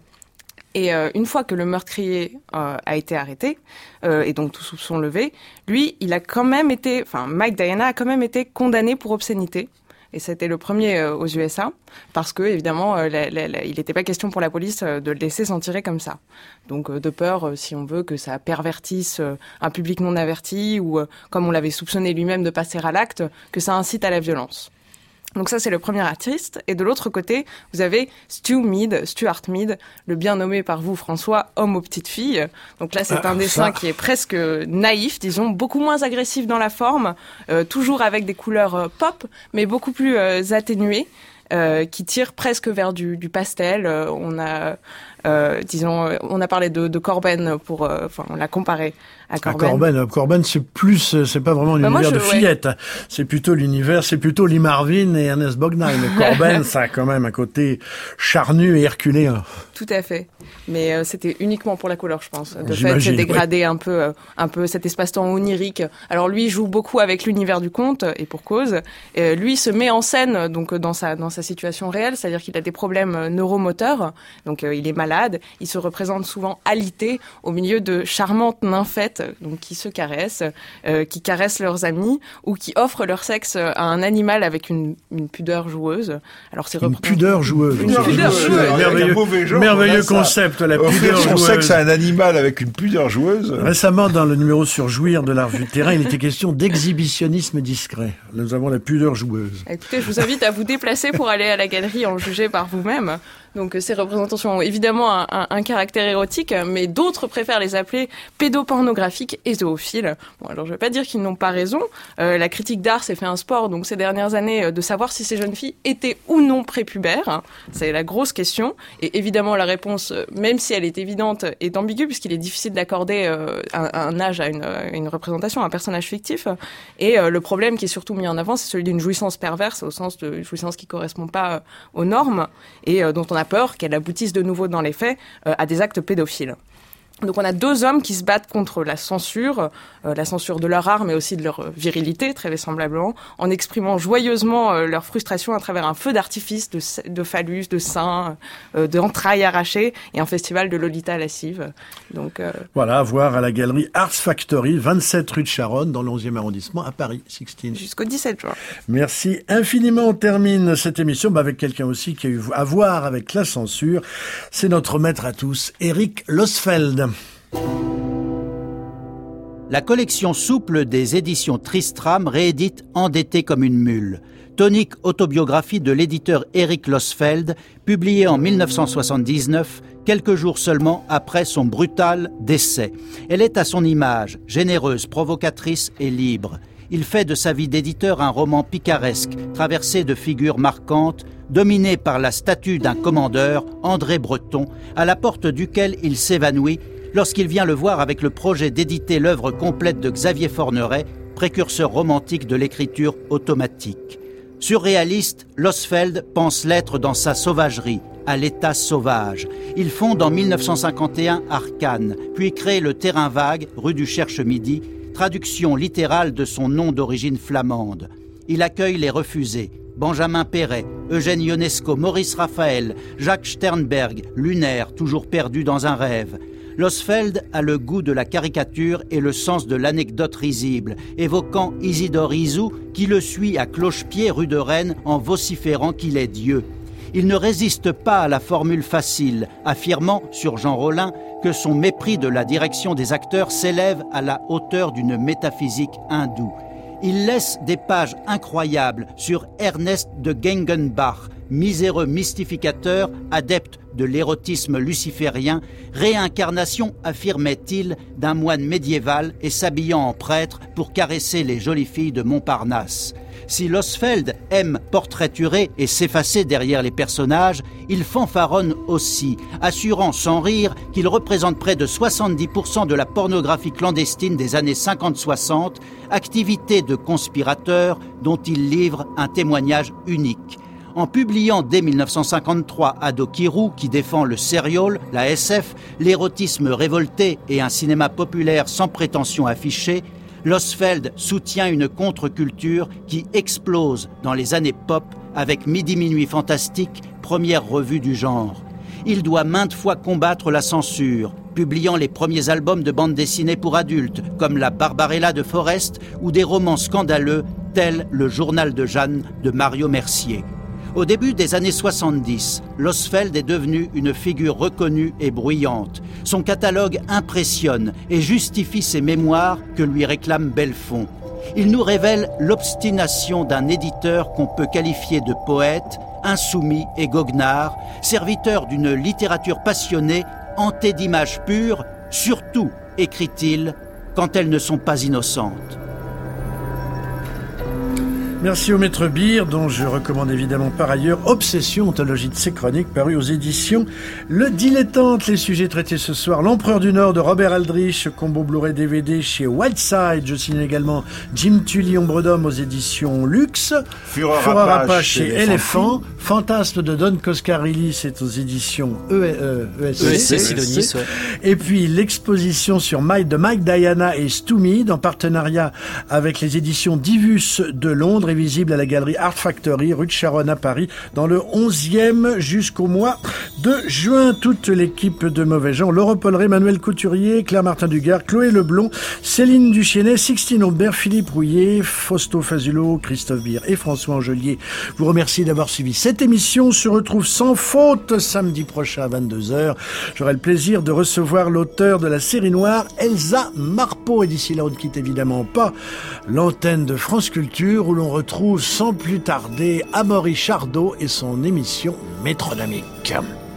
Et euh, une fois que le meurtrier euh, a été arrêté, euh, et donc tout soupçon levé, lui, il a quand même été, enfin Mike Diana a quand même été condamné pour obscénité. et c'était le premier aux U S A, parce que évidemment, la, la, la, il n'était pas question pour la police de le laisser s'en tirer comme ça. Donc de peur, si on veut, que ça pervertisse un public non averti, ou comme on l'avait soupçonné lui-même de passer à l'acte, que ça incite à la violence. Donc ça, c'est le premier artiste. Et de l'autre côté, vous avez Stu Mead, Stuart Mead, le bien nommé par vous, François, homme aux petites filles. Donc là, c'est ah, un dessin ça. qui est presque naïf, disons, beaucoup moins agressif dans la forme, euh, toujours avec des couleurs euh, pop, mais beaucoup plus euh, atténuées, euh, qui tire presque vers du, du pastel. Euh, on a... Euh, disons, on a parlé de, de Corben pour, euh, enfin, on l'a comparé à Corben. À Corben, Corben, c'est plus, c'est pas vraiment l'univers bah moi, je, de fillette. Ouais. C'est plutôt l'univers, c'est plutôt Lee Marvin et Ernest Borgnine. Mais Corben, ça a quand même un côté charnu et herculéen. Tout à fait. Mais euh, c'était uniquement pour la couleur, je pense. De fait, c'est dégradé ouais. un peu, euh, un peu cet espace-temps onirique. Alors lui joue beaucoup avec l'univers du conte, et pour cause. Euh, lui se met en scène, donc dans sa, dans sa situation réelle, c'est-à-dire qu'il a des problèmes neuromoteurs. Donc euh, il est malade. Il se représente souvent alité au milieu de charmantes nymphètes, donc qui se caressent, euh, qui caressent leurs amis ou qui offrent leur sexe à un animal avec une, une pudeur joueuse. Alors c'est une pudeur joueuse. Une pudeur joueuse. Merveilleux, genre, merveilleux concept, la pudeur Offrir son joueuse. sexe à un animal avec une pudeur joueuse. Récemment, dans le numéro sur Jouir de la revue Terrain, il était question d'exhibitionnisme discret. Nous avons la pudeur joueuse. Écoutez, je vous invite à vous déplacer pour aller à la galerie en juger par vous-même. Donc ces représentations ont évidemment un, un, un caractère érotique, mais d'autres préfèrent les appeler pédopornographiques et zoophiles. Bon, alors je ne vais pas dire qu'ils n'ont pas raison. Euh, la critique d'art s'est fait un sport, donc ces dernières années, de savoir si ces jeunes filles étaient ou non prépubères. C'est la grosse question. Et évidemment, la réponse, même si elle est évidente, est ambiguë, puisqu'il est difficile d'accorder euh, un, un âge à une, une représentation, à un personnage fictif. Et euh, le problème qui est surtout mis en avant, c'est celui d'une jouissance perverse, au sens de jouissance qui ne correspond pas euh, aux normes, et euh, dont on a peur qu'elle aboutisse de nouveau dans les faits euh, à des actes pédophiles. Donc on a deux hommes qui se battent contre la censure, euh, la censure de leur art, mais aussi de leur virilité, très vraisemblablement, en exprimant joyeusement euh, leur frustration à travers un feu d'artifice, de, de phallus, de seins, euh, d'entrailles arrachées, et un festival de Lolita lascive. Donc euh... voilà, à voir à la galerie Arts Factory, vingt-sept rue de Charonne, dans l'onzième arrondissement, à Paris, seize. Jusqu'au dix-sept juin. Merci infiniment. On termine cette émission bah, avec quelqu'un aussi qui a eu à voir avec la censure. C'est notre maître à tous, Eric Losfeld. La collection souple des éditions Tristram réédite Endetté comme une mule, tonique autobiographie de l'éditeur Eric Losfeld, publiée en mille neuf cent soixante-dix-neuf, quelques jours seulement après son brutal décès. Elle est à son image, généreuse, provocatrice et libre. Il fait de sa vie d'éditeur un roman picaresque, traversé de figures marquantes, dominé par la statue d'un commandeur, André Breton, à la porte duquel il s'évanouit lorsqu'il vient le voir avec le projet d'éditer l'œuvre complète de Xavier Forneret, précurseur romantique de l'écriture automatique. Surréaliste, Losfeld pense l'être dans sa sauvagerie, à l'état sauvage. Il fonde en mille neuf cent cinquante et un Arcane, puis crée le Terrain Vague, rue du Cherche-Midi, traduction littérale de son nom d'origine flamande. Il accueille les refusés, Benjamin Perret, Eugène Ionesco, Maurice Raphaël, Jacques Sternberg, lunaire, toujours perdu dans un rêve. Losfeld a le goût de la caricature et le sens de l'anecdote risible, évoquant Isidore Isou qui le suit à cloche-pied rue de Rennes en vociférant qu'il est Dieu. Il ne résiste pas à la formule facile, affirmant sur Jean Rollin que son mépris de la direction des acteurs s'élève à la hauteur d'une métaphysique hindoue. Il laisse des pages incroyables sur Ernest de Gengenbach, miséreux mystificateur, adepte de l'érotisme luciférien, réincarnation, affirmait-il, d'un moine médiéval et s'habillant en prêtre pour caresser les jolies filles de Montparnasse. Si Losfeld aime portraiturer et s'effacer derrière les personnages, il fanfaronne aussi, assurant sans rire qu'il représente près de soixante-dix pour cent de la pornographie clandestine des années cinquante soixante, activité de conspirateur dont il livre un témoignage unique. En publiant dès mille neuf cent cinquante-trois Ado Kirou, qui défend le serial, la S F, l'érotisme révolté et un cinéma populaire sans prétention affichée, Losfeld soutient une contre-culture qui explose dans les années pop avec Midi Minuit Fantastique, première revue du genre. Il doit maintes fois combattre la censure, publiant les premiers albums de bande dessinée pour adultes, comme la Barbarella de Forrest ou des romans scandaleux tel le journal de Jeanne de Mario Mercier. Au début des années soixante-dix, Losfeld est devenu une figure reconnue et bruyante. Son catalogue impressionne et justifie ses mémoires que lui réclame Bellefond. Il nous révèle l'obstination d'un éditeur qu'on peut qualifier de poète, insoumis et goguenard, serviteur d'une littérature passionnée, hantée d'images pures, surtout, écrit-il, quand elles ne sont pas innocentes. Merci au maître Beer, dont je recommande évidemment par ailleurs Obsession, anthologie de ses chroniques, paru aux éditions Le Dilettante. Les sujets traités ce soir: L'Empereur du Nord de Robert Aldrich, combo Blu-ray D V D chez Wildside. Je signe également Jim Tully, Ombre d'Homme aux éditions Luxe. Fureur, Fureur Apache, Apache chez Éléphant. Éléphant. Fantasme de Don Coscarelli, c'est aux éditions E S C. Sidonis, ouais. Et puis l'exposition sur Mike de Mike Diana et Stu Mead, en partenariat avec les éditions Divus de Londres, est visible à la galerie Art Factory, rue de Charonne à Paris, dans le onzième jusqu'au mois de juin. Toute l'équipe de Mauvais Genre: Laure Polleret, Manuel Couturier, Claire Martin-Dugard, Chloé Leblond, Céline Duchesnet, Sixtine Aubert, Philippe Rouillet, Fausto Fazulo, Christophe Beer et François Angelier vous remercie d'avoir suivi cette émission. Se retrouve sans faute samedi prochain à vingt-deux heures. J'aurai le plaisir de recevoir l'auteur de la série noire, Elsa Marpeau. Et d'ici là, on ne quitte évidemment pas l'antenne de France Culture, où l'on retrouve sans plus tarder Amaury Chardot et son émission Métronamique.